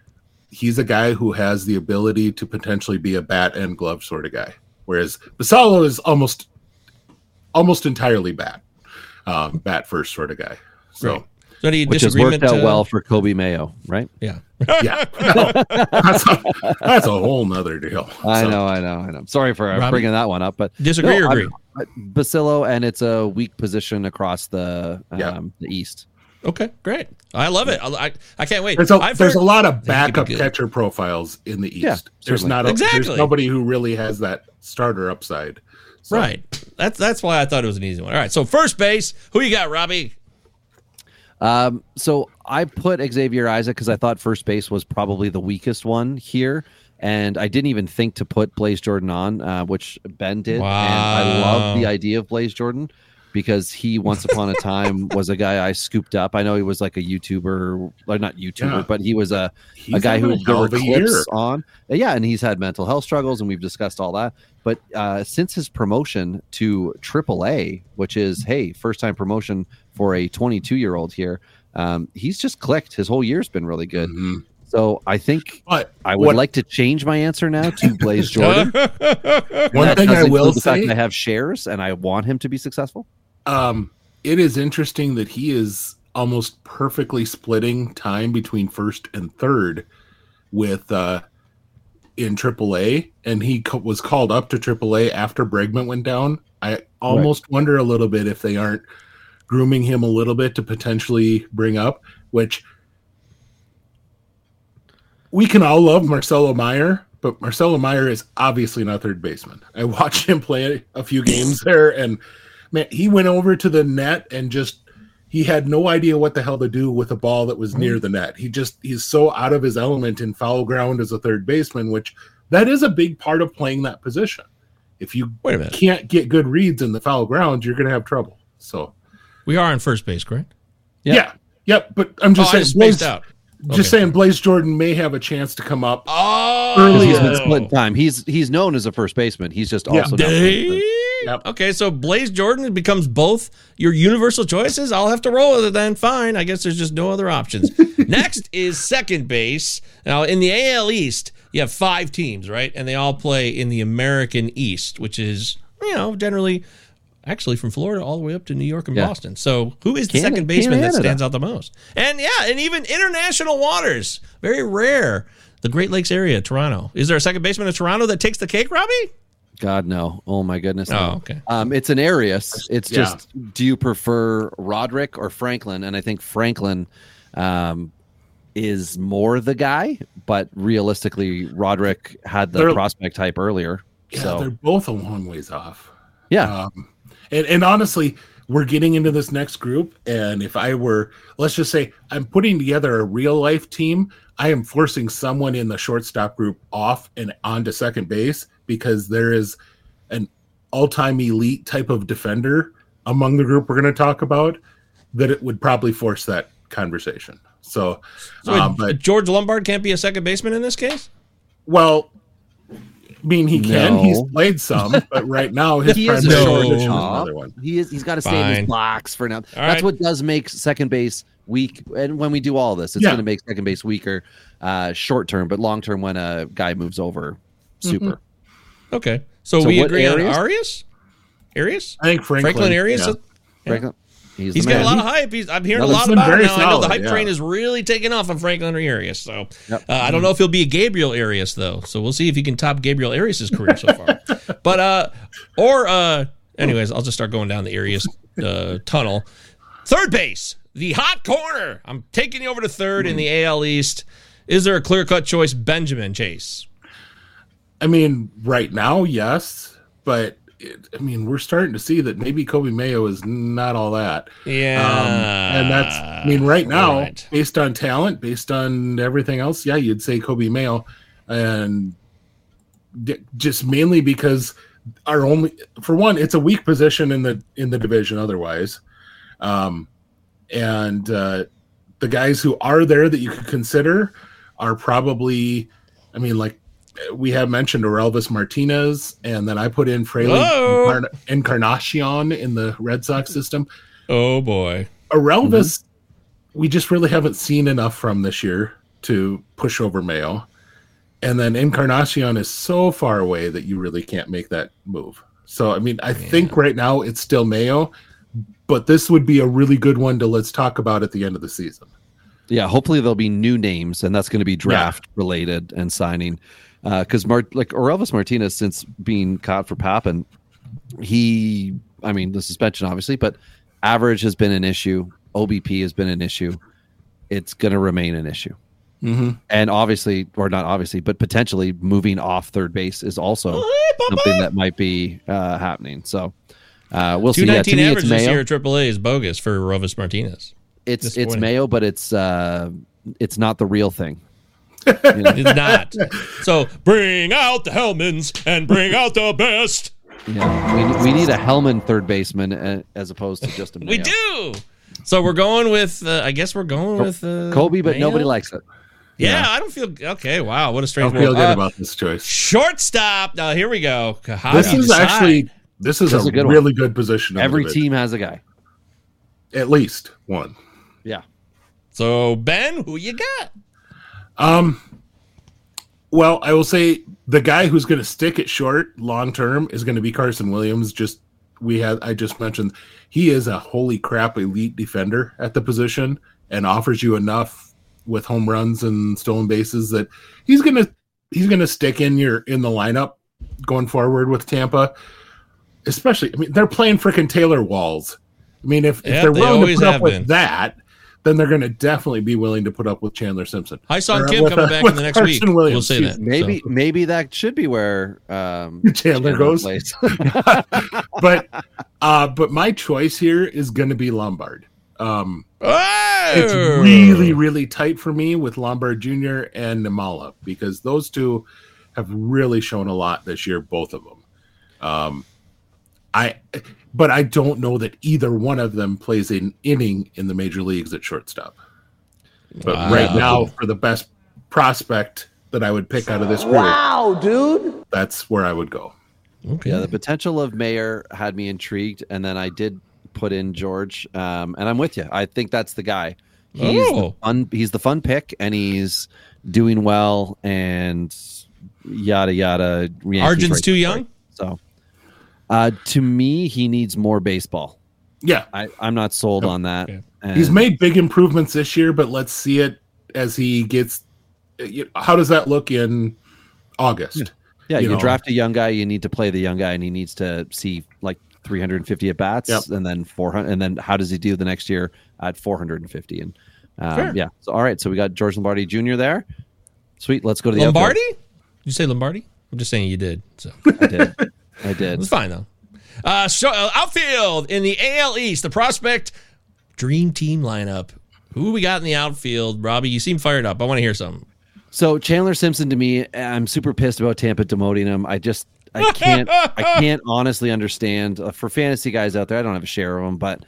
He's a guy who has the ability to potentially be a bat and glove sort of guy, whereas Basallo is almost almost entirely bat, um, bat first sort of guy. So. Great. So any which has disagreement? worked out uh, well for Kobe Mayo, right? Yeah. Yeah. No, that's, a, that's a whole nother deal. I So, know, I know, I know. Sorry for uh, Robbie? bringing that one up, but Disagree or I'm- agree? I- Basillo, and it's a weak position across the um, Yeah. the East. Okay, great. I love it. I, I, I can't wait. There's a, I've there's heard- a lot of I think it could backup be good. catcher profiles in the East. Yeah, there's certainly. not a, Exactly. there's nobody who really has that starter upside. So, Right. That's that's why I thought it was an easy one. All right. So first base, who you got, Robbie? Um, so I put Xavier Isaac because I thought first base was probably the weakest one here, and I didn't even think to put Blaze Jordan on, uh, which Ben did. And I love the idea of Blaze Jordan because he once upon a time was a guy I scooped up. I know he was like a YouTuber, or not YouTuber, Yeah. but he was a, a He's guy who having a there hell were of a clips year. on. Yeah, and he's had mental health struggles, and we've discussed all that. But uh, since his promotion to triple A, which is, hey, first time promotion for a twenty-two year old here, um, he's just clicked. His whole year's been really good. Mm-hmm. So I think But I would what- like to change my answer now to Blaze Jordan. One That thing does I will include the fact say, that I have shares and I want him to be successful. um, it is interesting that he is almost perfectly splitting time between first and third with uh, in triple A, and he co- was called up to triple A after Bregman went down. I almost wonder a little bit if they aren't grooming him a little bit to potentially bring up, which we can all love Marcelo Meyer, but Marcelo Meyer is obviously not third baseman. I watched him play a few games there, and man, he went over to the net and just he had no idea what the hell to do with a ball that was near the net. He just he's so out of his element in foul ground as a third baseman, which that is a big part of playing that position. If you Wait a minute. can't get good reads in the foul ground, you're going to have trouble. So We are on first base, correct? yeah, yep. But I'm just Oh, I saying, just Blaze, spaced out. just Okay. saying, Blaze Jordan may have a chance to come up. Oh, Because he's been split time. He's he's known as a first baseman. He's just Yeah. also now Dang. Yep. Okay, so Blaze Jordan becomes both your universal choices. I'll have to roll with it then. Fine. I guess there's just no other options. Next is second base. Now, in the A L East, you have five teams, right? And they all play in the American East, which is, you know, generally actually from Florida all the way up to New York and Yeah. Boston. So who is the Canada- second baseman that Canada. stands out the most? And yeah, and even international waters. Very rare. The Great Lakes area, Toronto. Is there a second baseman in Toronto that takes the cake, Robbie? God, no. Oh, my goodness. Oh, no. okay. Um, it's an Arias. It's Yeah. just, do you prefer Roderick or Franklin? And I think Franklin um, is more the guy, but realistically, Roderick had the They're- prospect type earlier. Yeah, so, they're both a long ways off. yeah. Um, and, and honestly, we're getting into this next group. And if I were, let's just say, I'm putting together a real life team, I am forcing someone in the shortstop group off and onto second base because there is an all time elite type of defender among the group we're going to talk about that it would probably force that conversation. So, So um, but George Lombard can't be a second baseman in this case? well, I mean, he can. No. He's played some, but right now his he is a primary No. position is shortstop. another one. He is. He's got to stay in Fine. his box for now. That's right. what does make second base weak. And when we do all this, it's Yeah. going to make second base weaker, uh, short term, but long term when a guy moves over, super. Okay. So, So we what agree Arias? on Arias? Arias? I think Franklin, Franklin Arias? yeah. Franklin, he's, He's the got man. a lot of hype. He's, I'm hearing No, a he's lot been about him very now. I know the solid, hype yeah. train is really taking off on Franklin Arias. So Yep. uh, I don't know if he'll be a Gabriel Arias though. So we'll see if he can top Gabriel Arias' career so far. But uh, or uh, anyways, I'll just start going down the Arias uh, tunnel. Third base, the hot corner. I'm taking you over to third in the A L East. Is there a clear cut choice, Benjamin Chase? I mean, right now, yes, but it, I mean, we're starting to see that maybe Kobe Mayo is not all that. Yeah, Um, and that's, I mean, right now, Right. based on talent, based on everything else, yeah, you'd say Kobe Mayo, and d- just mainly because our only, for one, it's a weak position in the in the division otherwise, um, and uh, the guys who are there that you could consider are probably, I mean, like we have mentioned Orelvis Martinez, and then I put in Fraley Whoa. Encarn- Encarnacion in the Red Sox system. Oh boy. Orelvis, we just really haven't seen enough from this year to push over Mayo. And then Encarnacion is so far away that you really can't make that move. So, I mean, I think right now it's still Mayo, but this would be a really good one to let's talk about at the end of the season. Yeah, hopefully there'll be new names, and that's going to be draft yeah. related and signing. Because uh, Mart- like Orelvis Martinez, since being caught for Pappen, he, I mean, the suspension obviously, but average has been an issue. O B P has been an issue. It's going to remain an issue. Mm-hmm. And obviously, or not obviously, but potentially moving off third base is also something that might be uh, happening. So uh, we'll see. Yeah, to me, average it's this Mayo. year at triple A is bogus for Orelvis Martinez. It's it's Mayo, but it's uh, it's not the real thing. You know? It's not. So bring out the Hellmans and bring out the best. Yeah, we we need a Hellman third baseman uh, as opposed to just a Mayo. We do. So we're going with. Uh, I guess we're going with uh, Kobe, but Mayo? nobody likes it. Yeah, Yeah. I don't feel okay. Wow, what a strange. I don't feel world. good Uh, about this choice. Shortstop. Now here we go. How This do you is decide? actually this is That's a, a good really one. good position. in the Every division. team has a guy. At least one. Yeah. So Ben, who you got? Um. Well, I will say the guy who's going to stick at short long term is going to be Carson Williams. Just we had I just mentioned he is a holy crap elite defender at the position and offers you enough with home runs and stolen bases that he's gonna he's gonna stick in your in the lineup going forward with Tampa. Especially, I mean, they're playing freaking Taylor Walls. I mean, if, Yeah, if they're they willing to always put up have with been. that, then they're going to definitely be willing to put up with Chandler Simpson. Hi-Sung Or Kim with, coming uh, back with in the next Carson week. Williams, We'll say excuse that. me. Maybe So. maybe that should be where um, Chandler goes. plays. but uh, but my choice here is going to be Lombard. Um, Oh! it's really really tight for me with Lombard Junior and Namala because those two have really shown a lot this year, both of them. Um, I but I don't know that either one of them plays an inning in the major leagues at shortstop. But Wow. right now, for the best prospect that I would pick out of this group, Wow, dude. that's where I would go. Okay. Yeah, the potential of Mayer had me intrigued, and then I did put in George, um, and I'm with you. I think that's the guy. He's Oh. the fun. He's the fun pick, and he's doing well, and yada yada. Yankees Arjun's right too there. young? So, uh, to me, he needs more baseball. Yeah, I, I'm not sold on that. Okay. And he's made big improvements this year, but let's see it as he gets. How does that look in August? Yeah, you you, know. draft a young guy, you need to play the young guy, and he needs to see like three hundred fifty at bats, Yep. and then four hundred, and then how does he do the next year at four hundred fifty? And Fair. um, yeah, so all right, so we got George Lombardi Junior there. Sweet, let's go to the Lombardi? outfield. Did you say Lombardi? I'm just saying you did. So I did, I did. it's fine though. Uh, so uh, outfield in the A L East, the prospect dream team lineup. Who we got in the outfield? Robbie, you seem fired up. I want to hear something. So Chandler Simpson, to me, I'm super pissed about Tampa demoting him. I just, I can't, I can't honestly understand. Uh, for fantasy guys out there, I don't have a share of them, but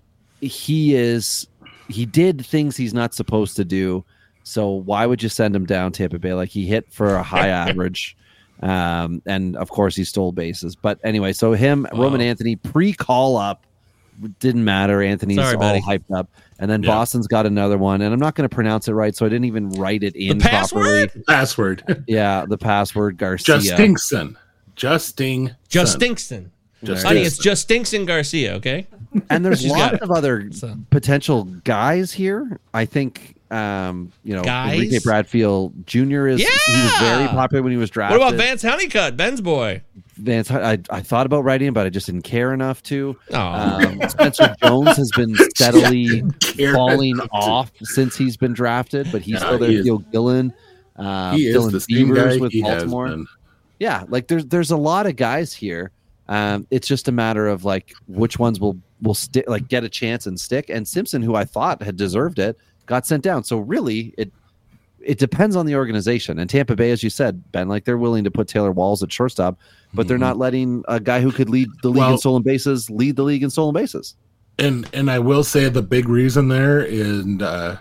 he is, he did things he's not supposed to do. So why would you send him down Tampa Bay? Like he hit for a high average, um, and of course he stole bases. But anyway, so him, Wow. Roman Anthony, pre-call up, didn't matter. Anthony's Sorry, all buddy. hyped up, and then Yeah. Boston's got another one, and I'm not going to pronounce it right, so I didn't even write it in properly. password? Password. Yeah, the password Garcia. Justinson. Justin. Just Stinkston. Just Honey, Stinkston. it's just Stinkston Garcia, okay? And there's She's got lots it. of other So. potential guys here. I think, um, you know, Guys? Enrique Bradfield Junior is he was very Yeah! popular when he was drafted. What about Vance Honeycutt, Ben's boy? Vance? I, I thought about writing him, but I just didn't care enough to. Oh. Um, Spencer Jones has been steadily care falling enough to. off since he's been drafted, but he's Yeah, still there. he is- Theo Gillen, uh, He is Dylan the same Beavers guy with he has Baltimore. been. Yeah, like there's there's a lot of guys here. Um, it's just a matter of like which ones will will stick, like get a chance and stick. And Simpson, who I thought had deserved it, got sent down. So really, it it depends on the organization. And Tampa Bay, as you said, Ben, like they're willing to put Taylor Walls at shortstop, but they're not letting a guy who could lead the league Well- in stolen bases lead the league in stolen bases. And and I will say the big reason there, and uh,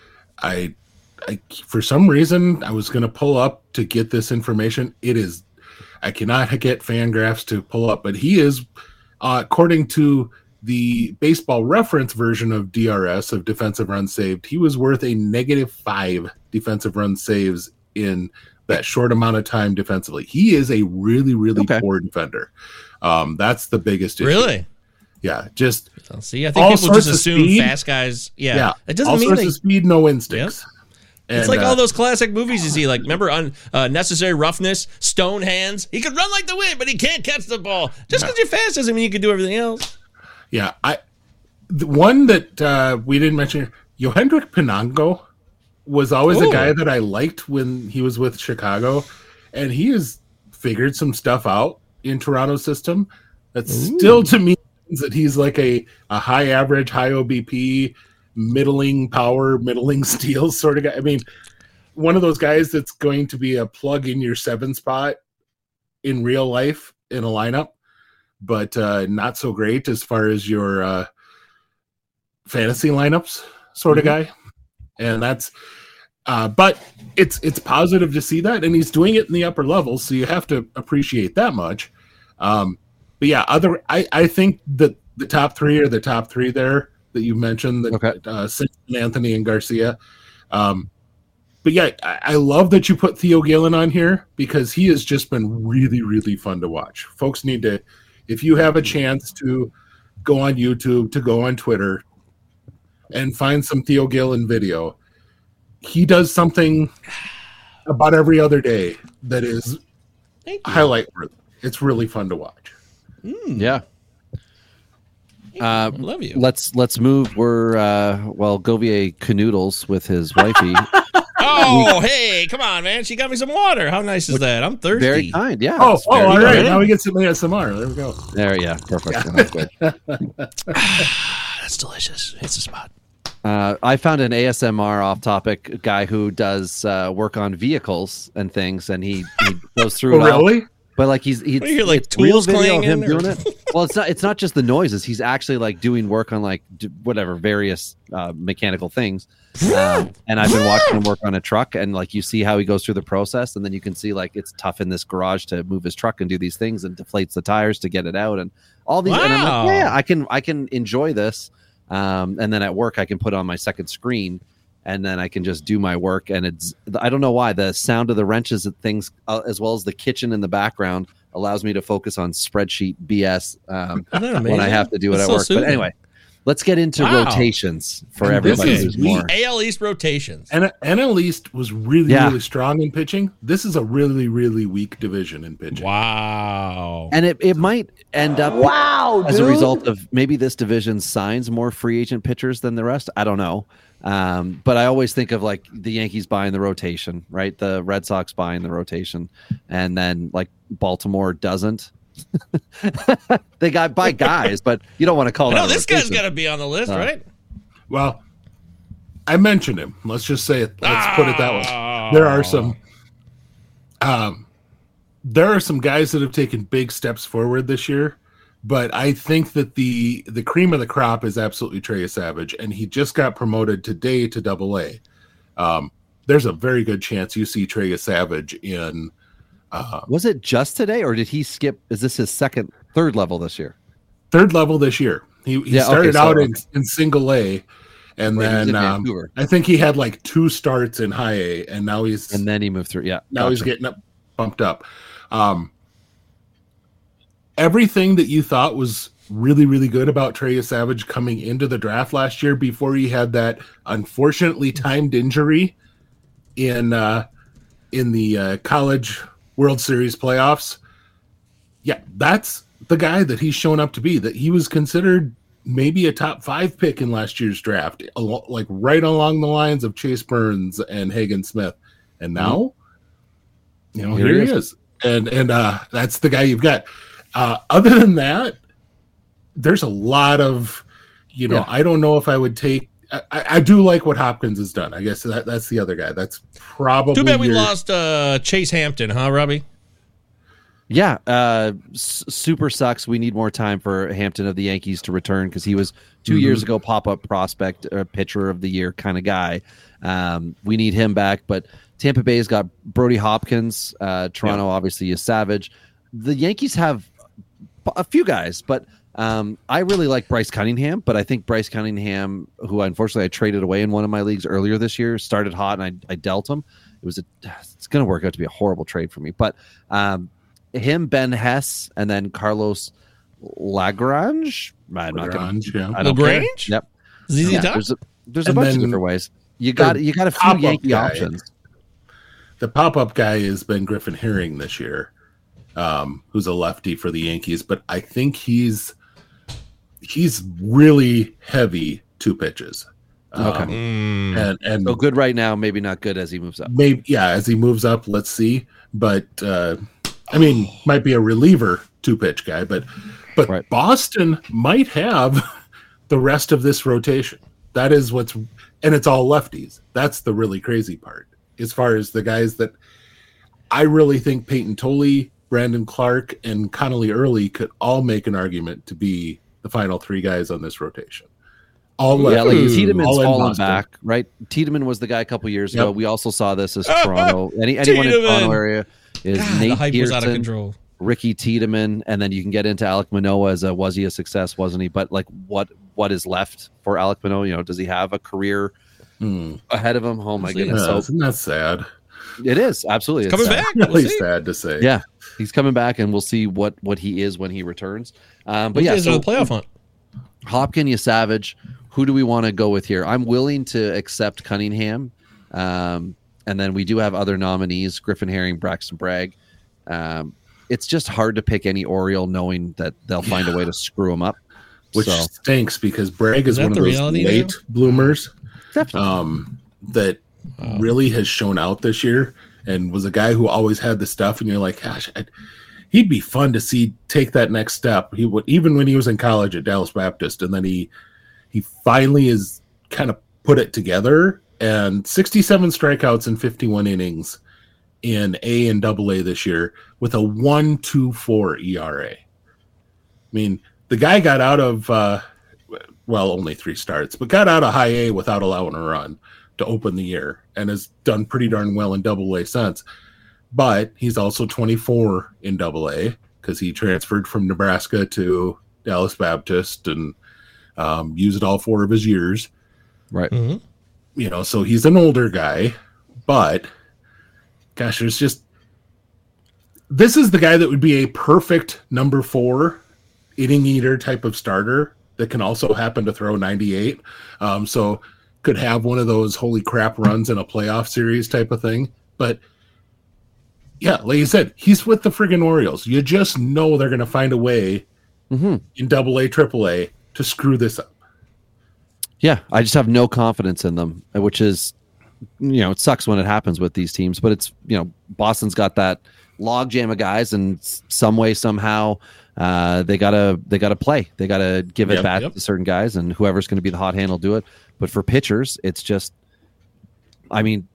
I, I for some reason I was going to pull up to get this information. It is, I cannot get Fangraphs to pull up, but he is, uh, according to the Baseball Reference version of D R S of defensive runs saved, he was worth a negative five defensive run saves in that short amount of time defensively. He is a really really Okay. poor defender. Um, that's the biggest issue. Really? Yeah, just see, I think people just assume speed. fast guys. Yeah, yeah. it doesn't all mean sorts they, of speed, no instincts. Yep. And, it's like uh, all those classic movies you see. Like, remember on uh, Necessary Roughness, Stone Hands? He could run like the wind, but he can't catch the ball. Just because you're fast doesn't mean you can do everything else. Yeah, I the one that uh, we didn't mention, Yohendrick Pinango was always Ooh. a guy that I liked when he was with Chicago, and he has figured some stuff out in Toronto's system. That's Ooh. still to me means that he's like a, a high average, high O B P, middling power, middling steel sort of guy. I mean, one of those guys that's going to be a plug in your seven spot in real life in a lineup, but uh, not so great as far as your uh, fantasy lineups sort Mm-hmm. of guy. And that's, uh, but it's it's positive to see that, and he's doing it in the upper levels, so you have to appreciate that much. Um, but yeah, other I, I think that the top three are the top three there that you mentioned, that Okay. uh, Simpson, Anthony, and Garcia. Um, but yeah, I, I love that you put Theo Gillen on here because he has just been really, really fun to watch. Folks need to, if you have a chance to go on YouTube, to go on Twitter, and find some Theo Gillen video. He does something about every other day that is highlight worthy. It's really fun to watch. Mm. Yeah. Uh, love you. Let's let's move. We're uh, well, Govier canoodles with his wifey. Oh, hey, come on, man. She got me some water. How nice is that? I'm thirsty. Very kind. Yeah. Oh, it's oh, very all right. good. Now we get some A S M R. There we go. There, yeah, perfect. That's good. That's delicious. It's a spot. Uh, I found an A S M R off-topic guy who does uh, work on vehicles and things, and he, he goes through Oh, it all. really? But like he's he's What, you hear, like, it's real tools video of him clanging, or- doing it. Well, it's not it's not just the noises. He's actually like doing work on like d- whatever various uh, mechanical things. Um, and I've been watching him work on a truck, and like you see how he goes through the process, and then you can see like it's tough in this garage to move his truck and do these things, and deflates the tires to get it out, and all these. And I'm Wow. like, yeah, I can I can enjoy this. Um, and then at work, I can put it on my second screen, and then I can just do my work. And it's I don't know why the sound of the wrenches and things, uh, as well as the kitchen in the background, allows me to focus on spreadsheet B S um, Isn't that when I amazing? have to do it That's at so work. soothing. But anyway, let's get into Wow. rotations for And this everybody is who's weak. more. A L East rotations. And N L East was really, Yeah. really strong in pitching. This is a really, really weak division in pitching. Wow. And it, it might end up Wow, as a dude. result of maybe this division signs more free agent pitchers than the rest. I don't know. Um, but I always think of like the Yankees buying the rotation, right? The Red Sox buying the rotation, and then like Baltimore doesn't. They got buy guys, but you don't want to call No, that a this guy's rotation. got to be on the list, Uh, right? Well, I mentioned him. Let's just say it. Let's put it that way. There are some, um, there are some guys that have taken big steps forward this year, but I think that the the cream of the crop is absolutely Trey Savage, and he just got promoted today to Double A. Um, there's a very good chance you see Trey Savage in. Uh, Was it just today, or did he skip? Is this his second, third level this year? third level this year. He, he Yeah, okay, started so, out okay. in, in single A, and Right, he was then in um, Vancouver. I think he had like two starts in high A, and now he's And then he moved through. Yeah, now he's gotcha. getting up, bumped up. Um, everything that you thought was really, really good about Trey Savage coming into the draft last year, before he had that unfortunately timed injury in uh, in the uh, college World Series playoffs. Yeah, that's the guy that he's shown up to be. That he was considered maybe a top five pick in last year's draft, al- like right along the lines of Chase Burns and Hagen Smith. And now, you know, Here here, he he is. is. And and uh, that's the guy you've got. Uh, other than that, there's a lot of, you know, Yeah. I don't know if I would take. I, I do like what Hopkins has done. I guess that, that's the other guy. That's probably Too bad we your- lost uh, Chase Hampton, huh, Robbie? Yeah, uh, s- super sucks. We need more time for Hampton of the Yankees to return, because he was 2 Mhm. years ago pop-up prospect or pitcher of the year kind of guy. Um, we need him back, but Tampa Bay's got Brody Hopkins. Uh, Toronto obviously is Savage. The Yankees have a few guys, but um, I really like Bryce Cunningham. But I think Bryce Cunningham, who unfortunately I traded away in one of my leagues earlier this year, started hot and I, I dealt him. It was a, it's going to work out to be a horrible trade for me, but um, him, Ben Hess, and then Carlos Lagrange. I'm not gonna, Lagrange, yeah. I don't Lagrange? care. Yep. Z Z Yeah, Top? there's a, there's a And bunch then of different ways. You got the you got a few pop-up Yankee guy. options. The pop-up guy has been Griffin Herring this year, um, who's a lefty for the Yankees, but I think he's he's really heavy two pitches. Um, Okay. Mm. And and So good right now, maybe not good as he moves up. maybe yeah, as he moves up, let's see. But uh, I mean, might be a reliever two pitch guy, but but Right. Boston might have the rest of this rotation. That is what's, and it's all lefties. That's the really crazy part. As far as the guys that I really think Peyton Tolley, Brandon Clark, and Connolly Early could all make an argument to be the final three guys on this rotation. All Yeah, like lefties, Tiedeman's all in fallen Boston. back, right? Tiedemann was the guy a couple years ago. Yep. We also saw this as Toronto. Any anyone in Tiedemann. Toronto area is God, Nate the hype was out of Pearson, control. Ricky Tiedemann, and then you can get into Alec Manoah as a was he a success, wasn't he? But like what what is left for Alec Manoah? You know, does he have a career Hmm. ahead of him? Oh my Yeah, goodness. Yeah, So isn't that sad? it is absolutely it's Coming sad. back. We'll Really see. sad to say. Yeah, he's coming back, and we'll see what what he is when he returns. Um, but But yeah, yeah, so the playoff hunt. Hopkins, you Savage. Who do we want to go with here? I'm willing to accept Cunningham, um, and then we do have other nominees: Griffin Herring, Braxton Bragg. Um, it's just hard to pick any Oriole, knowing that they'll find a way to screw him up. Which So stinks because Bragg is, Is that one of the those reality late now? bloomers definitely, um, that Wow. really has shown out this year and was a guy who always had the stuff. And you're like, gosh, I'd, he'd be fun to see take that next step. He would, even when he was in college at Dallas Baptist, and then he he finally is kind of put it together. And sixty-seven strikeouts in fifty-one innings in A and Double A this year with a one point two four E R A. I mean, the guy got out of uh, well, only three starts, but got out of high A without allowing a run to open the year and has done pretty darn well in Double A since. But he's also twenty-four in Double A because he transferred from Nebraska to Dallas Baptist and um, used all four of his years. right? Mhm. You know, so he's an older guy, but gosh, there's just this is the guy that would be a perfect number four inning eater type of starter that can also happen to throw ninety-eight. Um, so could have one of those holy crap runs in a playoff series type of thing. But yeah, like you said, he's with the friggin' Orioles. You just know they're going to find a way Mm-hmm. in Double A, Triple A to screw this up. Yeah, I just have no confidence in them, which is, you know, it sucks when it happens with these teams. But it's, you know, Boston's got that logjam of guys, and s- some way, somehow, uh, they gotta they gotta play. They gotta give it Yep, back yep. to certain guys, and whoever's going to be the hot hand will do it. But for pitchers, it's just, I mean,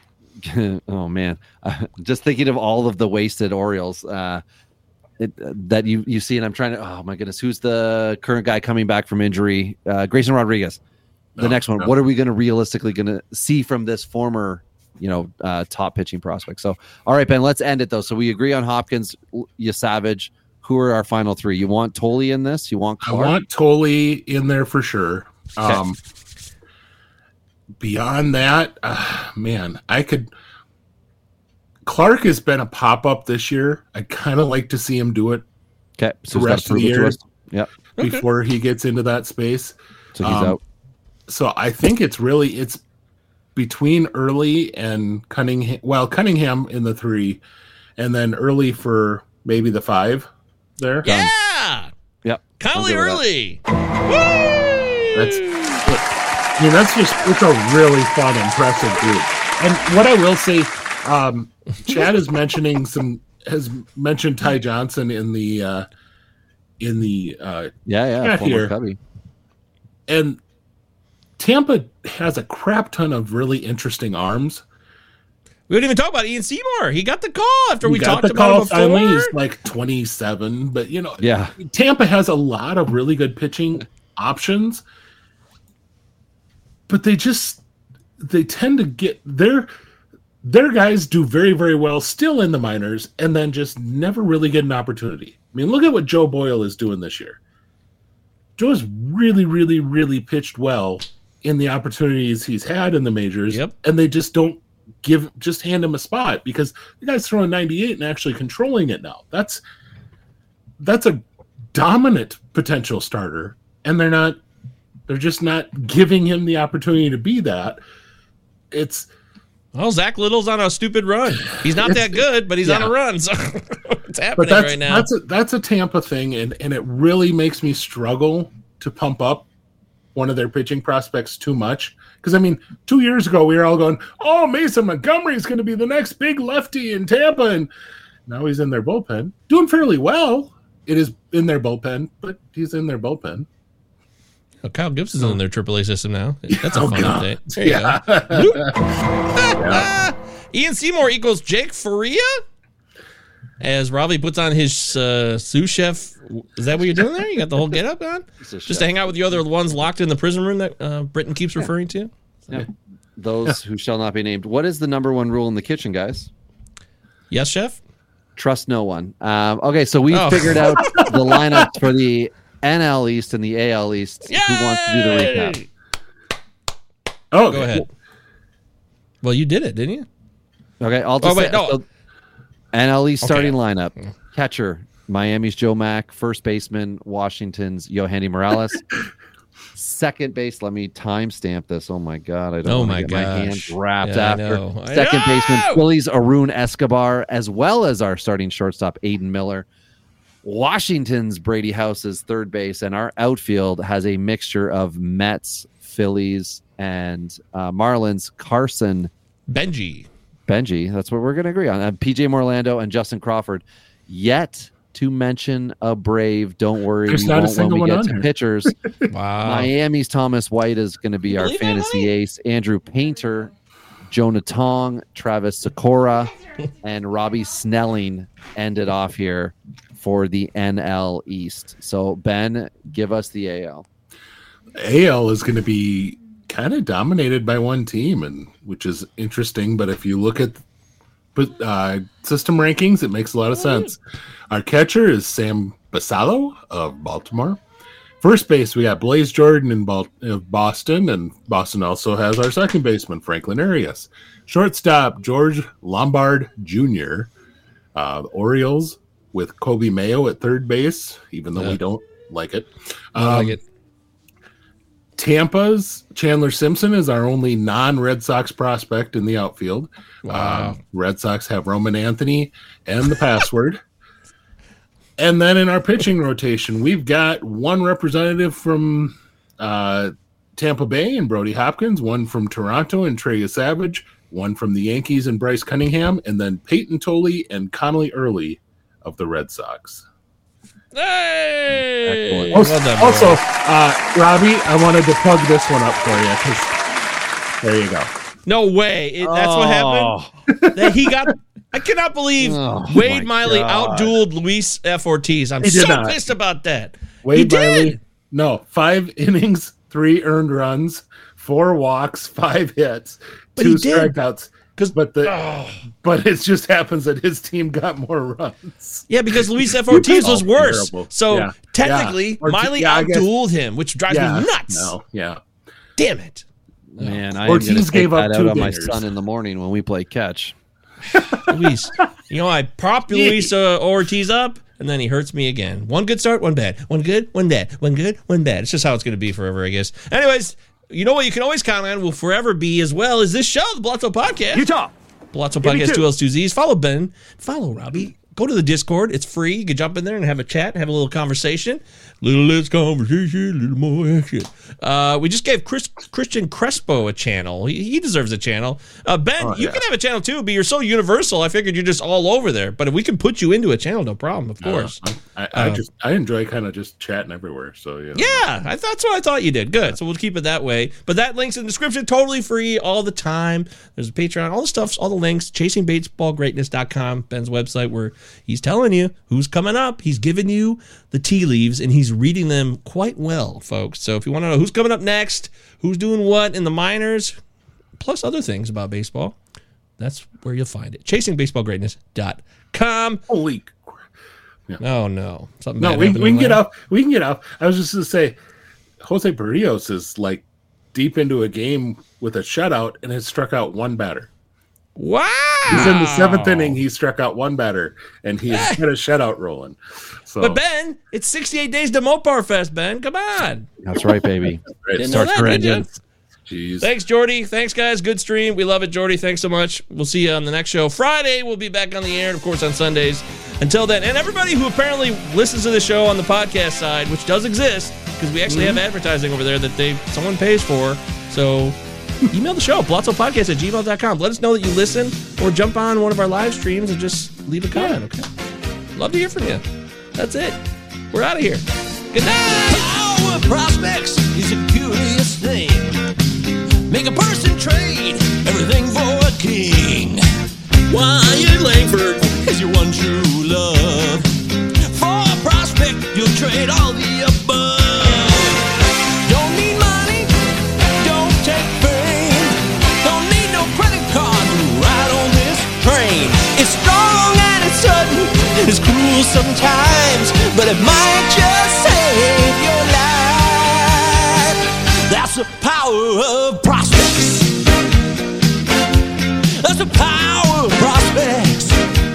oh man, uh, just thinking of all of the wasted Orioles. Uh, It, uh, that you you see, and I'm trying to. Oh my goodness, who's the current guy coming back from injury? Uh, Grayson Rodriguez. The No, next one. no. What are we going to realistically going to see from this former, you know, uh, top pitching prospect? So, all right, Ben, let's end it though. So we agree on Hopkins, you Savage. Who are our final three? You want Tolley in this? You want I Clark? want Tolley in there for sure. Okay. Um, beyond that, uh, man, I could. Clark has been a pop up this year. I kind of like to see him do it Okay, so the he's got rest to of the prove it to year us. Yep. Okay. before he gets into that space. So he's Um, out. So I think it's really it's between Early and Cunningham. Well, Cunningham in the three, and then Early for maybe the five. There, Yeah. Yep. Connolly I'm good with Early. That's, I mean, that's just, it's a really fun, impressive group. And what I will say, um, Chad is mentioning some, has mentioned Ty Johnson in the, uh, in the, uh, Yeah, yeah. chat Former here. Cubby. And Tampa has a crap ton of really interesting arms. We didn't even talk about Ian Seymour. He got the call after we He got talked the about call him before. finally. He's like twenty-seven, but you know, Yeah. Tampa has a lot of really good pitching options, but they just they tend to get their their guys do very very well still in the minors, and then just never really get an opportunity. I mean, look at what Joe Boyle is doing this year. Joe's really really really pitched well in the opportunities he's had in the majors, Yep. and they just don't give just hand him a spot because the guy's throwing ninety-eight and actually controlling it now. That's that's a dominant potential starter, and they're not. They're just not giving him the opportunity to be that. It's well, Zach Little's on a stupid run. He's not that good, but he's yeah. on a run. So it's happening that's, right now. That's a, that's a Tampa thing, and, and it really makes me struggle to pump up one of their pitching prospects too much. Because, I mean, two years ago, we were all going, oh, Mason Montgomery is going to be the next big lefty in Tampa. And now he's in their bullpen. Doing fairly well. It is in their bullpen, but he's in their bullpen. Oh, Kyle Gibson's in their triple A system now. That's a oh, fun God. update. There yeah. you go. yeah. Ian Seymour equals Jake Faria? As Robbie puts on his uh, sous chef. Is that what you're doing there? You got the whole get up on? Just to hang out with the other ones locked in the prison room that uh, Britton keeps referring to? Yeah. Those who shall not be named. What is the number one rule in the kitchen, guys? Yes, chef? Trust no one. Um, okay, so we Oh. figured out the lineup for the N L East and the A L East. Yay! Who wants to do the recap? Oh, Go ahead. Well, you did it, didn't you? Okay, I'll just Oh, wait, say, no. so N L East Okay. starting lineup. Catcher, Miami's Joe Mack. First baseman, Washington's Yohandy Morales. Second base, let me timestamp this. Oh my God, I don't Oh want my to get my gosh. hands wrapped Yeah, I after. know. I Second know! baseman, Phillies Arun Escobar, as well as our starting shortstop, Aiden Miller. Washington's Brady House's third base, and our outfield has a mixture of Mets, Phillies, and uh, Marlins, Carson Benji. Benji. That's what we're going to agree on. Uh, P J Morlando and Justin Crawford. Yet to mention a Brave. Don't worry, There's we not a won't when single we one get on to here. pitchers. Wow. Miami's Thomas White is going to be our Believe that, fantasy honey? ace. Andrew Painter, Jonah Tong, Travis Sikora, and Robbie Snelling ended off here for the N L East. So, Ben, give us the A L. A L is going to be kind of dominated by one team, and which is interesting. But if you look at uh, system rankings, it makes a lot of sense. Our catcher is Sam Basallo of Baltimore. First base, we got Blaze Jordan in Bal- of Boston, and Boston also has our second baseman, Franklin Arias. Shortstop, George Lombard Junior Uh, the Orioles with Kobe Mayo at third base, even though Yeah. we don't like it. I like Um, it. Tampa's Chandler Simpson is our only non-Red Sox prospect in the outfield. Wow. Um, Red Sox have Roman Anthony and the password. And then in our pitching rotation, we've got one representative from uh, Tampa Bay and Brody Hopkins, one from Toronto and Trey Savage, one from the Yankees and Bryce Cunningham, and then Peyton Tolley and Connolly Early of the Red Sox. Hey! Excellent. Also, Well done, bro. also uh, Robbie, I wanted to plug this one up for you. 'cause- There you go. No way. It, that's what happened? That he got... I cannot believe Oh, Wade my Miley God. outdueled Luis F. Ortiz. I'm He did so not. pissed about that. Wade he did. Miley, no, five innings, three earned runs, four walks, five hits, But two he did. strikeouts. 'Cause- but the Oh. but it just happens that his team got more runs. Yeah, because Luis F. Ortiz was Oh, worse. terrible. So Yeah. technically, Yeah. Ortiz- Miley yeah, I guess- outdueled him, which drives Yeah, me nuts. No, yeah. Damn it. Man, I am Ortiz going to take gave up that two out on my dingers. son in the morning when we play catch. Luis. You know, I propped Luis uh, Ortiz up, and then he hurts me again. One good start, one bad. One good, one bad. One good, one bad. It's just how it's going to be forever, I guess. Anyways, you know what you can always count on will forever be as well as this show, the Blotto Podcast. Utah. Blotto Give me Podcast, two. two L's, two Z's. Follow Ben. Follow Robbie. Go to the Discord. It's free. You can jump in there and have a chat, have a little conversation. Little less conversation, little more action. Uh, we just gave Chris, Christian Crespo a channel. He, he deserves a channel. Uh, Ben, Oh, you yeah. can have a channel too, but you're so universal. I figured you're just all over there. But if we can put you into a channel, no problem, of course. Uh, I, I Uh, just I enjoy kind of just chatting everywhere. So you know. Yeah, I, that's what I thought you did. Good. So we'll keep it that way. But that link's in the description, totally free all the time. There's a Patreon, all the stuff, all the links, chasing baseball greatness dot com, Ben's website, where he's telling you who's coming up. He's giving you the tea leaves, and he's reading them quite well, folks. So if you want to know who's coming up next, who's doing what in the minors, plus other things about baseball, that's where you'll find it. chasing baseball greatness dot com. Holy. Oh, no. Something No, bad we, happened we in can get the lab? off. We can get off. I was just going to say, Jose Barrios is like deep into a game with a shutout and has struck out one batter. Wow. He's in the seventh inning. He struck out one batter, and he's got a shutout rolling. So, But Ben, it's sixty-eight days to Mopar Fest, Ben. Come on. That's right, baby. Didn't Start know that, your did you? engines. Jeez. Thanks, Jordy. Thanks, guys. Good stream. We love it, Jordy. Thanks so much. We'll see you on the next show. Friday, we'll be back on the air, and, of course, on Sundays. Until then, and everybody who apparently listens to the show on the podcast side, which does exist, because we actually Mm-hmm. have advertising over there that they someone pays for. So email the show, palazzo podcast at gmail dot com. Let us know that you listen, or jump on one of our live streams and just leave a comment, okay? Love to hear from you. That's it. We're out of here. Good night. Power prospects is a curious thing. Make a person trade everything for a king. Wyatt Langford is your one true love. For a prospect, you'll trade all the above. Don't need money, don't take fame. Don't need no credit card to ride on this train. It's strong and it's sudden, it's cruel sometimes, but it might just save your life. That's the power of prospects. That's the power of prospects.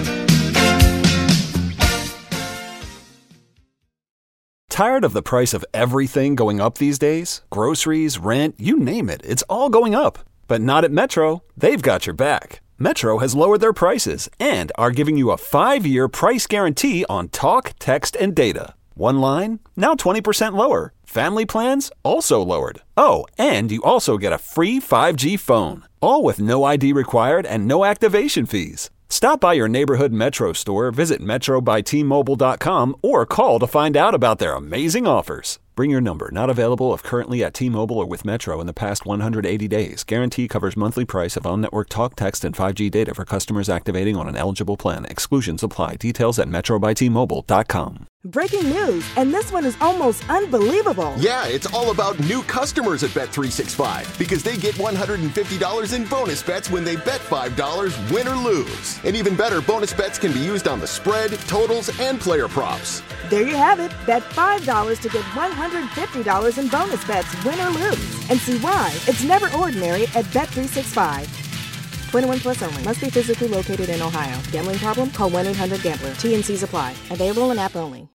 Tired of the price of everything going up these days? Groceries, rent, you name it, it's all going up. But not at Metro. They've got your back. Metro has lowered their prices and are giving you a five-year price guarantee on talk, text, and data. One line, now twenty percent lower. Family plans, also lowered. Oh, and you also get a free five G phone. All with no I D required and no activation fees. Stop by your neighborhood Metro store, visit metro by t mobile dot com, or call to find out about their amazing offers. Bring your number. Not available if currently at T-Mobile or with Metro in the past one hundred eighty days. Guarantee covers monthly price of on-network talk, text, and five G data for customers activating on an eligible plan. Exclusions apply. Details at metro by t mobile dot com. Breaking news, and this one is almost unbelievable. Yeah, it's all about new customers at Bet three sixty-five because they get one hundred fifty dollars in bonus bets when they bet five dollars, win or lose. And even better, bonus bets can be used on the spread, totals, and player props. There you have it. Bet five dollars to get one hundred fifty dollars in bonus bets, win or lose. And see why it's never ordinary at Bet three sixty-five. twenty-one plus only. Must be physically located in Ohio. Gambling problem? Call one eight hundred gambler. T and C's apply. Available in app only.